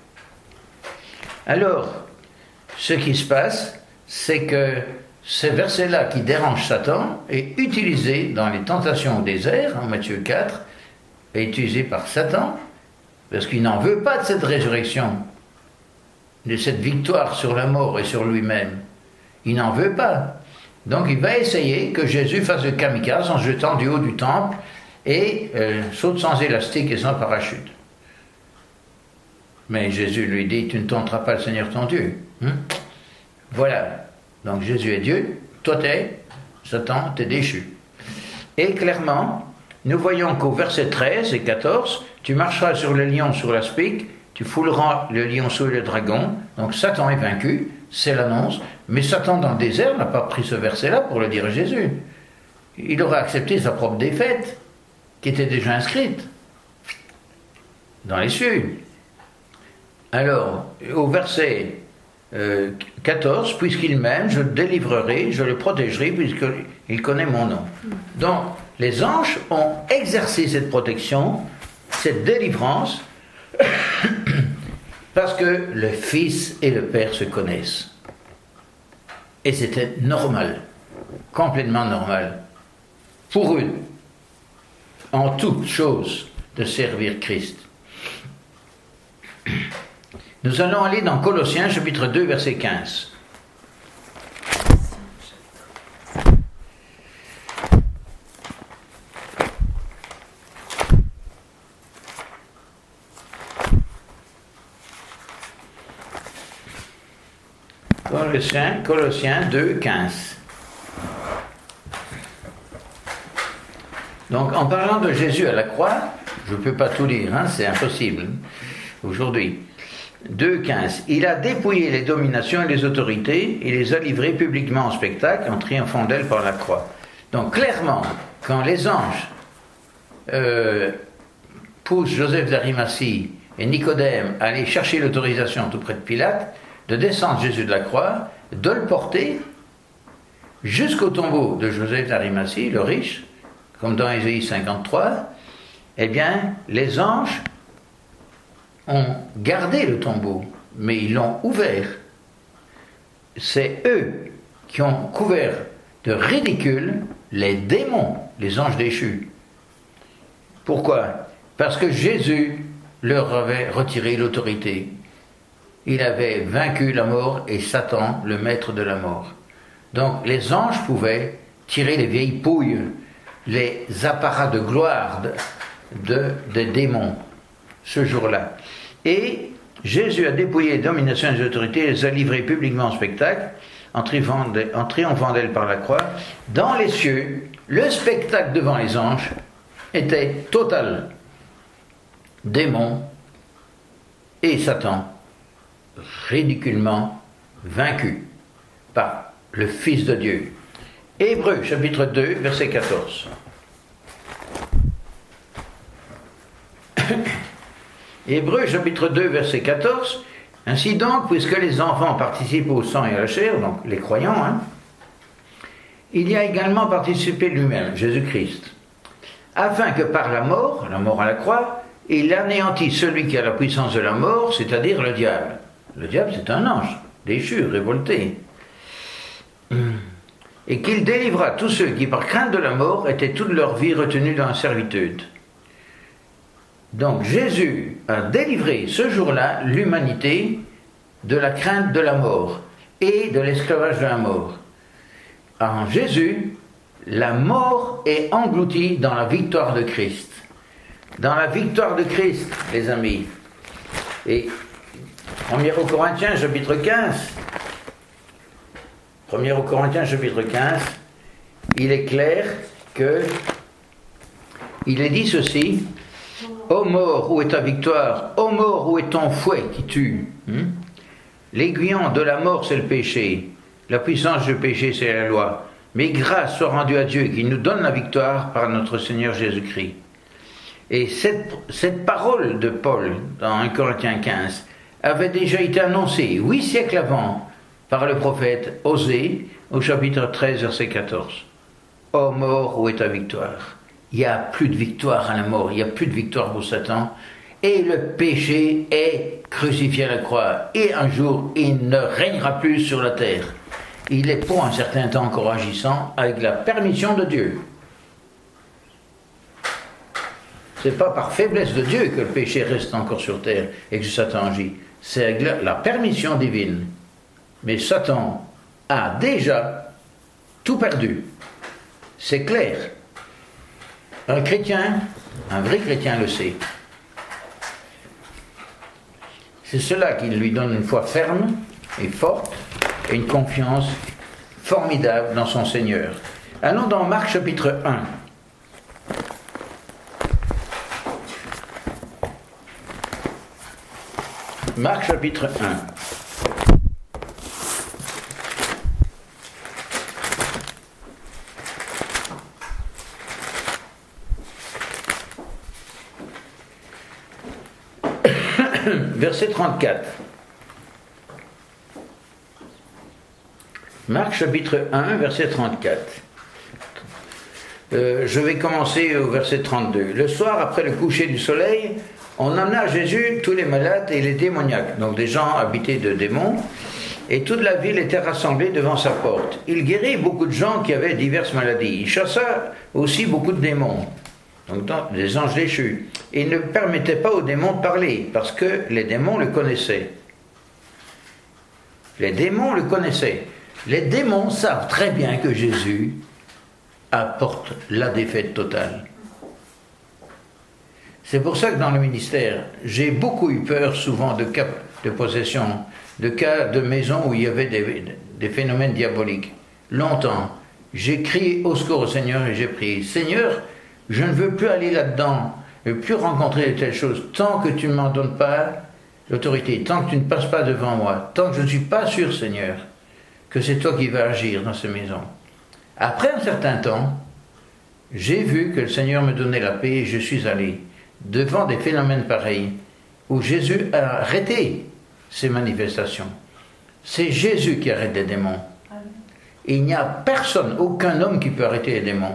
Alors, ce qui se passe, c'est que ce verset-là qui dérange Satan est utilisé dans les tentations au désert, en Matthieu quatre, est utilisé par Satan, parce qu'il n'en veut pas de cette résurrection, de cette victoire sur la mort et sur lui-même. Il n'en veut pas. Donc il va essayer que Jésus fasse le kamikaze en se jetant du haut du temple et euh, saute sans élastique et sans parachute. Mais Jésus lui dit, tu ne tenteras pas le Seigneur ton Dieu. Hein? Voilà. Donc Jésus est Dieu, toi t'es, Satan t'es déchu. Et clairement, nous voyons qu'au verset treize et quatorze, tu marcheras sur le lion, sur l'aspic, tu fouleras le lionceau et le dragon. Donc Satan est vaincu, c'est l'annonce. Mais Satan dans le désert n'a pas pris ce verset-là pour le dire à Jésus. Il aurait accepté sa propre défaite, qui était déjà inscrite dans les cieux. Alors, au verset euh, quatorze, puisqu'il m'aime, je le délivrerai, je le protégerai, puisqu'il connaît mon nom. Donc, les anges ont exercé cette protection, cette délivrance, parce que le Fils et le Père se connaissent. Et c'était normal, complètement normal, pour eux, en toute chose, de servir Christ. Nous allons aller dans Colossiens, chapitre deux, verset quinze. Colossiens, Colossiens deux, quinze. Donc, en parlant de Jésus à la croix, je ne peux pas tout lire, hein, c'est impossible aujourd'hui. deux, quinze. Il a dépouillé les dominations et les autorités et les a livrées publiquement en spectacle en triomphant d'elles par la croix. Donc, clairement, quand les anges euh, poussent Joseph d'Arimathie et Nicodème à aller chercher l'autorisation tout près de Pilate, de descendre Jésus de la croix, de le porter jusqu'au tombeau de Joseph d'Arimathie, le riche, comme dans Ésaïe cinquante-trois, eh bien, les anges ont gardé le tombeau, mais ils l'ont ouvert. C'est eux qui ont couvert de ridicule les démons, les anges déchus. Pourquoi? Parce que Jésus leur avait retiré l'autorité. Il avait vaincu la mort et Satan, le maître de la mort. Donc les anges pouvaient tirer les vieilles pouilles, les apparats de gloire de, de, de démons, ce jour-là. Et Jésus a dépouillé les dominations et les autorités, les a livrées publiquement en spectacle, en triomphant d'elles par la croix. Dans les cieux, le spectacle devant les anges était total. Démons et Satan, ridiculement vaincus par le Fils de Dieu. Hébreux, chapitre deux, verset quatorze. Hébreux, chapitre deux, verset quatorze. Ainsi donc, puisque les enfants participent au sang et à la chair, donc les croyants, hein, il y a également participé lui-même, Jésus-Christ, afin que par la mort, la mort à la croix, il anéantisse celui qui a la puissance de la mort, c'est-à-dire le diable. Le diable, c'est un ange, déchu, révolté. et qu'il délivra tous ceux qui, par crainte de la mort, étaient toute leur vie retenus dans la servitude. Donc Jésus a délivré ce jour-là l'humanité de la crainte de la mort et de l'esclavage de la mort. En Jésus, la mort est engloutie dans la victoire de Christ. Dans la victoire de Christ, les amis. Et premier Corinthiens, chapitre quinze, premier Corinthiens, chapitre quinze, il est clair que il est dit ceci: ô mort, où est ta victoire? Ô mort, où est ton fouet qui tue? hmm? L'aiguillon de la mort, c'est le péché. La puissance du péché, c'est la loi. Mais grâce soit rendue à Dieu qui nous donne la victoire par notre Seigneur Jésus-Christ. Et cette, cette parole de Paul, dans premier Corinthiens quinze, avait déjà été annoncée huit siècles avant par le prophète Osée, au chapitre treize, verset quatorze. Ô mort, où est ta victoire? Il n'y a plus de victoire à la mort, il n'y a plus de victoire pour Satan. Et le péché est crucifié à la croix. Et un jour, il ne régnera plus sur la terre. Il est pour un certain temps encore agissant avec la permission de Dieu. Ce n'est pas par faiblesse de Dieu que le péché reste encore sur terre et que Satan agit. C'est avec la permission divine. Mais Satan a déjà tout perdu. C'est clair. Un chrétien, un vrai chrétien le sait. C'est cela qui lui donne une foi ferme et forte et une confiance formidable dans son Seigneur. Allons dans Marc chapitre un. Marc chapitre un. Verset trente-quatre. Marc chapitre un, verset trente-quatre. Euh, je vais commencer au verset trente-deux. Le soir, après le coucher du soleil, on emmena à Jésus tous les malades et les démoniaques, donc des gens habités de démons, et toute la ville était rassemblée devant sa porte. Il guérit beaucoup de gens qui avaient diverses maladies. Il chassa aussi beaucoup de démons, donc des anges déchus. Et il ne permettait pas aux démons de parler, parce que les démons le connaissaient. Les démons le connaissaient. Les démons savent très bien que Jésus apporte la défaite totale. C'est pour ça que dans le ministère, j'ai beaucoup eu peur souvent de cas de possession, de cas de maisons où il y avait des, des phénomènes diaboliques. Longtemps, j'ai crié au secours au Seigneur et j'ai prié: Seigneur, je ne veux plus aller là-dedans, je ne veux plus rencontrer de telles choses, tant que tu ne m'en donnes pas l'autorité, tant que tu ne passes pas devant moi, tant que je ne suis pas sûr, Seigneur, que c'est toi qui vas agir dans ces maisons. Après un certain temps, j'ai vu que le Seigneur me donnait la paix et je suis allé devant des phénomènes pareils, où Jésus a arrêté ces manifestations. C'est Jésus qui arrête les démons. Il n'y a personne, aucun homme qui peut arrêter les démons.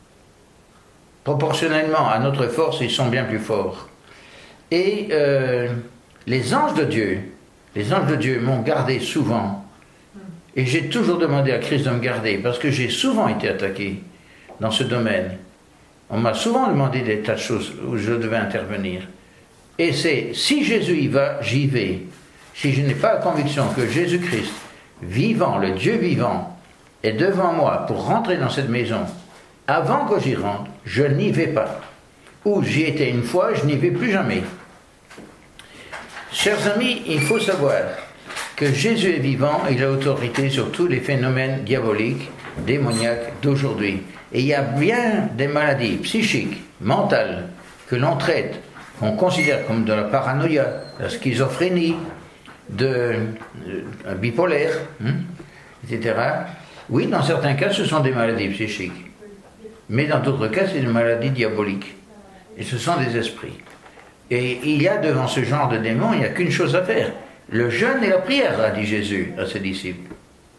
Proportionnellement à notre force, ils sont bien plus forts. Et euh, les anges de Dieu, les anges de Dieu m'ont gardé souvent. Et j'ai toujours demandé à Christ de me garder, parce que j'ai souvent été attaqué dans ce domaine. On m'a souvent demandé des tas de choses où je devais intervenir. Et c'est, si Jésus y va, j'y vais. Si je n'ai pas la conviction que Jésus-Christ, vivant, le Dieu vivant, est devant moi pour rentrer dans cette maison, avant que j'y rentre, je n'y vais pas. Ou j'y étais une fois, je n'y vais plus jamais. Chers amis, il faut savoir que Jésus est vivant, il a autorité sur tous les phénomènes diaboliques, démoniaques d'aujourd'hui. Et il y a bien des maladies psychiques, mentales, que l'on traite, qu'on considère comme de la paranoïa, de la schizophrénie, de, de bipolaire, hein, et cetera. Oui, dans certains cas, ce sont des maladies psychiques. Mais dans d'autres cas, c'est des maladies diaboliques. Et ce sont des esprits. Et il y a devant ce genre de démons, il n'y a qu'une chose à faire. Le jeûne et la prière, a dit Jésus à ses disciples.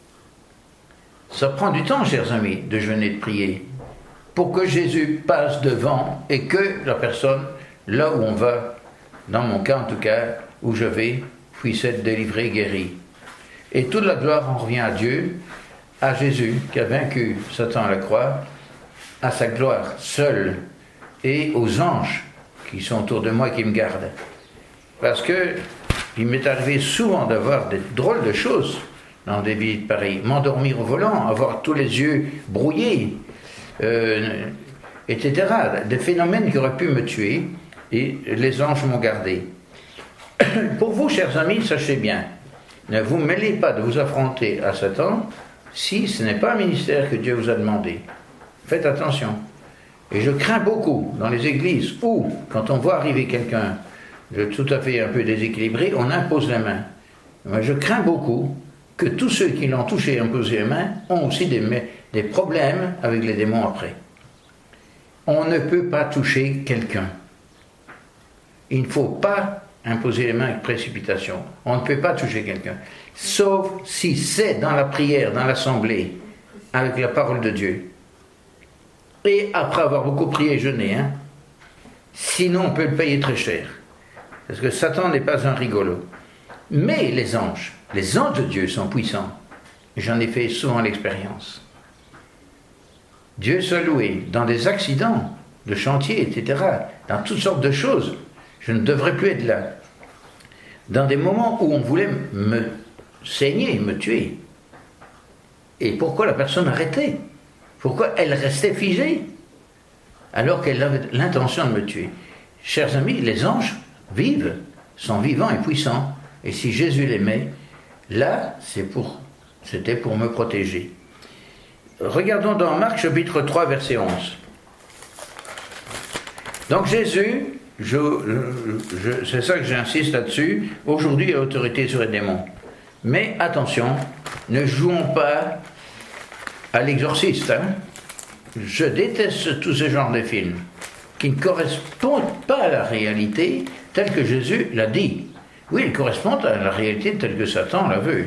Ça prend du temps, chers amis, de jeûner et de prier, pour que Jésus passe devant et que la personne, là où on va, dans mon cas en tout cas, où je vais, puisse être délivrée, guérie. Et toute la gloire en revient à Dieu, à Jésus qui a vaincu Satan à la croix, à sa gloire seul, et aux anges qui sont autour de moi et qui me gardent. Parce que il m'est arrivé souvent d'avoir des drôles de choses dans des vies pareilles. M'endormir au volant, avoir tous les yeux brouillés, euh, et cetera. Des phénomènes qui auraient pu me tuer, et les anges m'ont gardé. Pour vous, chers amis, sachez bien, ne vous mêlez pas de vous affronter à Satan si ce n'est pas un ministère que Dieu vous a demandé. Faites attention. Et je crains beaucoup dans les églises où, quand on voit arriver quelqu'un de tout à fait un peu déséquilibré, on impose la main. Moi, je crains beaucoup que tous ceux qui l'ont touché et imposé la main ont aussi des, des problèmes avec les démons après. On ne peut pas toucher quelqu'un. Il ne faut pas imposer les mains avec précipitation. On ne peut pas toucher quelqu'un. Sauf si c'est dans la prière, dans l'assemblée, avec la parole de Dieu. Et après avoir beaucoup prié et jeûné, hein. Sinon on peut le payer très cher. Parce que Satan n'est pas un rigolo. Mais les anges, les anges de Dieu sont puissants. J'en ai fait souvent l'expérience. Dieu soit loué, dans des accidents de chantier, et cetera, dans toutes sortes de choses, je ne devrais plus être là. Dans des moments où on voulait me saigner, me tuer. Et pourquoi la personne arrêtait? Pourquoi elle restait figée alors qu'elle avait l'intention de me tuer? Chers amis, les anges vivent, sont vivants et puissants. Et si Jésus l'aimait, là, c'est pour, c'était pour me protéger. Regardons dans Marc chapitre trois, verset onze. Donc Jésus, je, je, c'est ça que j'insiste là-dessus, aujourd'hui il a autorité sur les démons. Mais attention, ne jouons pas à l'exorciste. Hein. Je déteste tous ces genres de films qui ne correspondent pas à la réalité telle que Jésus l'a dit. Oui, ils correspondent à la réalité telle que Satan l'a vue.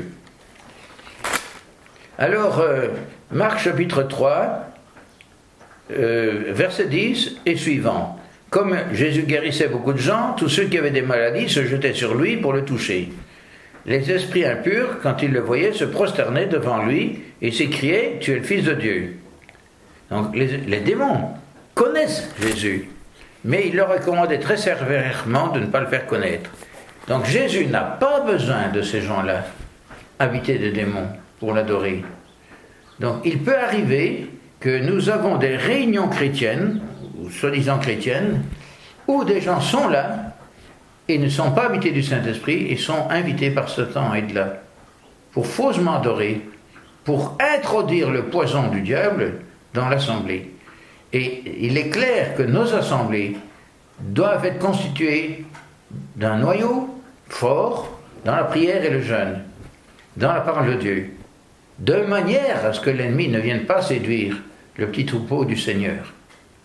Alors, euh, Marc chapitre trois, euh, verset dix et suivant. Comme Jésus guérissait beaucoup de gens, tous ceux qui avaient des maladies se jetaient sur lui pour le toucher. Les esprits impurs, quand ils le voyaient, se prosternaient devant lui et s'écriaient « Tu es le Fils de Dieu ». Donc les, les démons connaissent Jésus, mais il leur recommandait très sévèrement de ne pas le faire connaître. Donc Jésus n'a pas besoin de ces gens-là, habités de démons, pour l'adorer. Donc il peut arriver que nous avons des réunions chrétiennes, ou soi-disant chrétiennes, où des gens sont là, et ne sont pas habités du Saint-Esprit et sont invités par Satan à être là pour faussement adorer, pour introduire le poison du diable dans l'assemblée. Et il est clair que nos assemblées doivent être constituées d'un noyau fort dans la prière et le jeûne, dans la parole de Dieu, de manière à ce que l'ennemi ne vienne pas séduire le petit troupeau du Seigneur.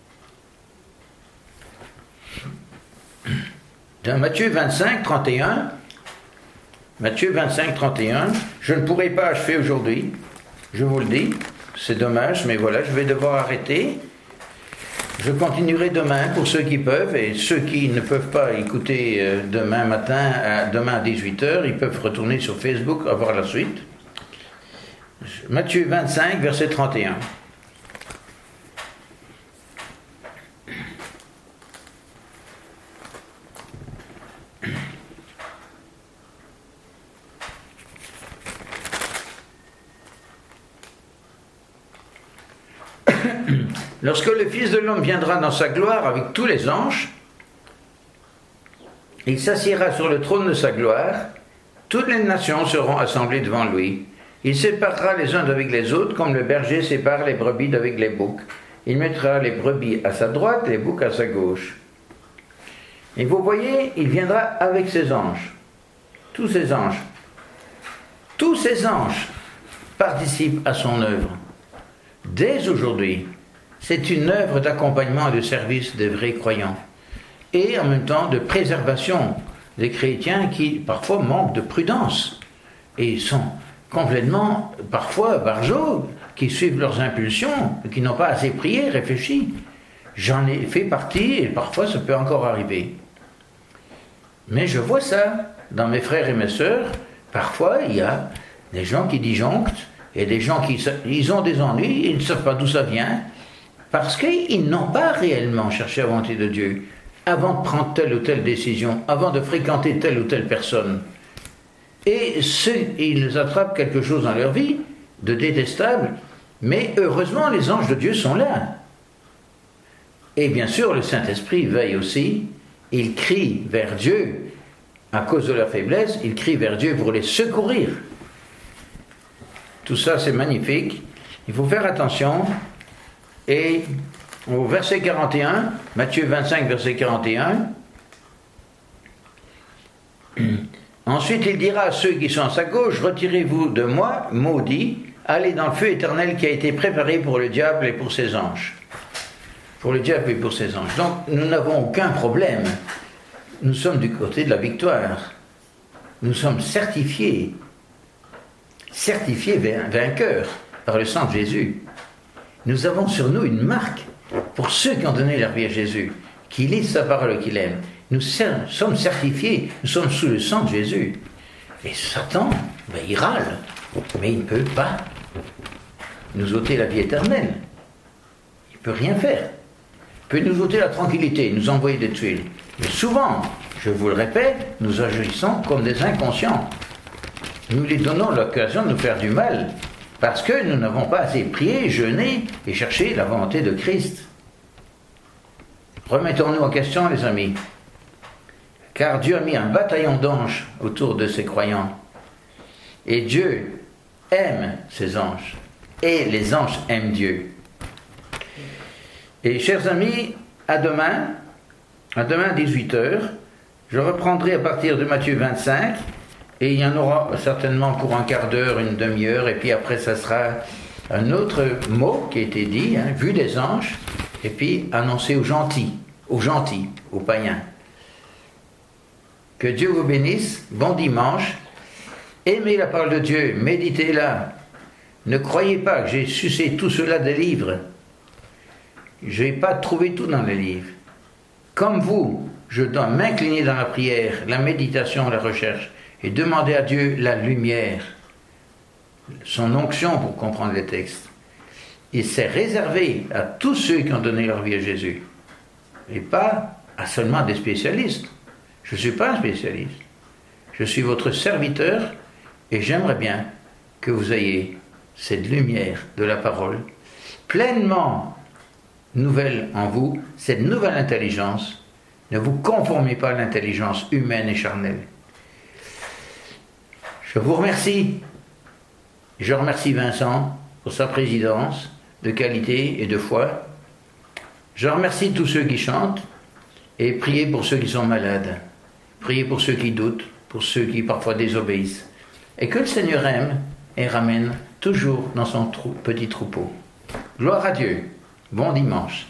Dans Matthieu vingt-cinq, trente et un, Matthieu vingt-cinq, trente et un, je ne pourrai pas achever aujourd'hui, je vous le dis, c'est dommage, mais voilà, je vais devoir arrêter. Je continuerai demain pour ceux qui peuvent, et ceux qui ne peuvent pas écouter demain matin, à, demain à dix-huit heures, ils peuvent retourner sur Facebook, avoir la suite. Matthieu vingt-cinq, verset trente et un. Lorsque le Fils de l'homme viendra dans sa gloire avec tous les anges, il s'assiera sur le trône de sa gloire, toutes les nations seront assemblées devant lui. Il séparera les uns d'avec les autres, comme le berger sépare les brebis d'avec les boucs. Il mettra les brebis à sa droite, les boucs à sa gauche. Et vous voyez, il viendra avec ses anges. Tous ces anges. Tous ces anges participent à son œuvre. Dès aujourd'hui, c'est une œuvre d'accompagnement et de service des vrais croyants. Et en même temps de préservation des chrétiens qui parfois manquent de prudence et sont complètement, parfois, barjots, qui suivent leurs impulsions, qui n'ont pas assez prié, réfléchi. J'en ai fait partie et parfois ça peut encore arriver. Mais je vois ça dans mes frères et mes sœurs. Parfois, il y a des gens qui disjonctent Il y a des gens qui ils ont des ennuis, ils ne savent pas d'où ça vient, parce qu'ils n'ont pas réellement cherché la volonté de Dieu avant de prendre telle ou telle décision, avant de fréquenter telle ou telle personne. Et ceux, ils attrapent quelque chose dans leur vie de détestable, mais heureusement les anges de Dieu sont là. Et bien sûr le Saint-Esprit veille aussi, il crie vers Dieu à cause de leur faiblesse, il crie vers Dieu pour les secourir. Tout ça c'est magnifique, il faut faire attention. Et au verset quarante et un, Matthieu vingt-cinq, verset quarante et un, ensuite il dira à ceux qui sont à sa gauche, retirez-vous de moi, maudits, allez dans le feu éternel qui a été préparé pour le diable et pour ses anges. Pour le diable et pour ses anges. Donc nous n'avons aucun problème. Nous sommes du côté de la victoire. Nous sommes certifiés, certifiés vainqueurs par le sang de Jésus. Nous avons sur nous une marque pour ceux qui ont donné leur vie à Jésus, qui lisent sa parole et qui l'aiment. Nous sommes certifiés, nous sommes sous le sang de Jésus. Et Satan, ben, il râle, mais il ne peut pas nous ôter la vie éternelle. Il ne peut rien faire. Il peut nous ôter la tranquillité, nous envoyer des tuiles. Mais souvent, je vous le répète, nous agissons comme des inconscients. Nous lui donnons l'occasion de nous faire du mal, parce que nous n'avons pas assez prié, jeûné et cherché la volonté de Christ. Remettons-nous en question, les amis. Car Dieu a mis un bataillon d'anges autour de ses croyants. Et Dieu aime ses anges. Et les anges aiment Dieu. Et chers amis, à demain, à demain dix-huit heures, je reprendrai à partir de Matthieu vingt-cinq. Et il y en aura certainement pour un quart d'heure, une demi-heure, et puis après ça sera un autre mot qui a été dit, hein, vu des anges, et puis annoncé aux gentils, aux gentils, aux païens. Que Dieu vous bénisse, bon dimanche, aimez la parole de Dieu, méditez-la. Ne croyez pas que j'ai sucé tout cela des livres. Je n'ai pas trouvé tout dans les livres. Comme vous, je dois m'incliner dans la prière, la méditation, la recherche, et demander à Dieu la lumière, son onction pour comprendre les textes. Et c'est réservé à tous ceux qui ont donné leur vie à Jésus, et pas à seulement des spécialistes. Je ne suis pas un spécialiste. Je suis votre serviteur, et j'aimerais bien que vous ayez cette lumière de la parole, pleinement nouvelle en vous, cette nouvelle intelligence. Ne vous conformez pas à l'intelligence humaine et charnelle. Je vous remercie. Je remercie Vincent pour sa présidence de qualité et de foi. Je remercie tous ceux qui chantent et priez pour ceux qui sont malades. Priez pour ceux qui doutent, pour ceux qui parfois désobéissent. Et que le Seigneur aime et ramène toujours dans son trou, petit troupeau. Gloire à Dieu. Bon dimanche.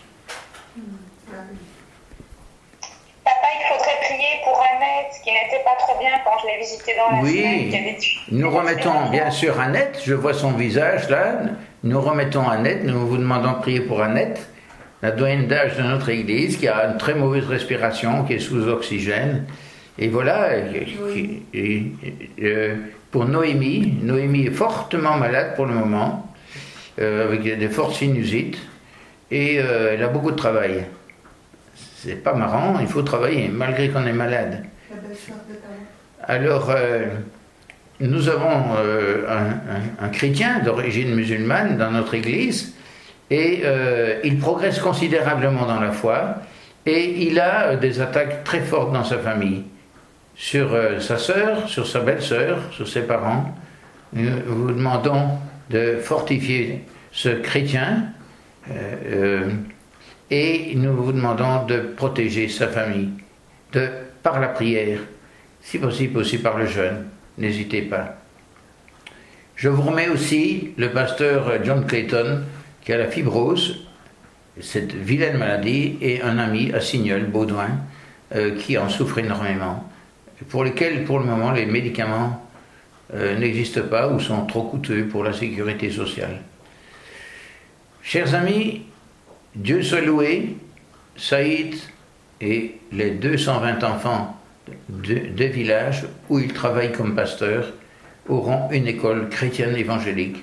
Pour Annette, qui n'était pas trop bien quand je l'ai visitée dans la oui, semaine. Avait... Nous remettons bien sûr Annette, je vois son visage là, nous remettons Annette, nous vous demandons de prier pour Annette, la doyenne d'âge de notre église, qui a une très mauvaise respiration, qui est sous oxygène. Et voilà, oui. et, et, et, pour Noémie, Noémie est fortement malade pour le moment, euh, avec des fortes sinusites, et euh, elle a beaucoup de travail. C'est pas marrant, il faut travailler, malgré qu'on est malade. Alors, euh, nous avons euh, un, un, un chrétien d'origine musulmane dans notre église, et euh, il progresse considérablement dans la foi, et il a des attaques très fortes dans sa famille, sur euh, sa sœur, sur sa belle-sœur, sur ses parents. Nous vous demandons de fortifier ce chrétien, euh, euh, et nous vous demandons de protéger sa famille, de, par la prière, si possible aussi par le jeûne, n'hésitez pas. Je vous remets aussi le pasteur John Clayton, qui a la fibrose, cette vilaine maladie, et un ami à Signol, Baudouin, euh, qui en souffre énormément, pour lesquels, pour le moment, les médicaments euh, n'existent pas ou sont trop coûteux pour la sécurité sociale. Chers amis, Dieu soit loué, Saïd et les deux cent vingt enfants des villages où il travaille comme pasteur auront une école chrétienne évangélique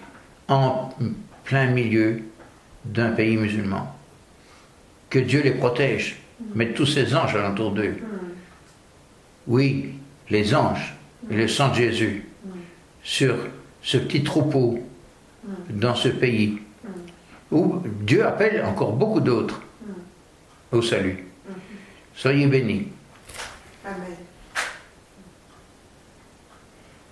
en plein milieu d'un pays musulman. Que Dieu les protège, mais tous ces anges alentour d'eux. Oui, les anges et le sang de Jésus sur ce petit troupeau dans ce pays où Dieu appelle encore beaucoup d'autres au salut. Soyez bénis.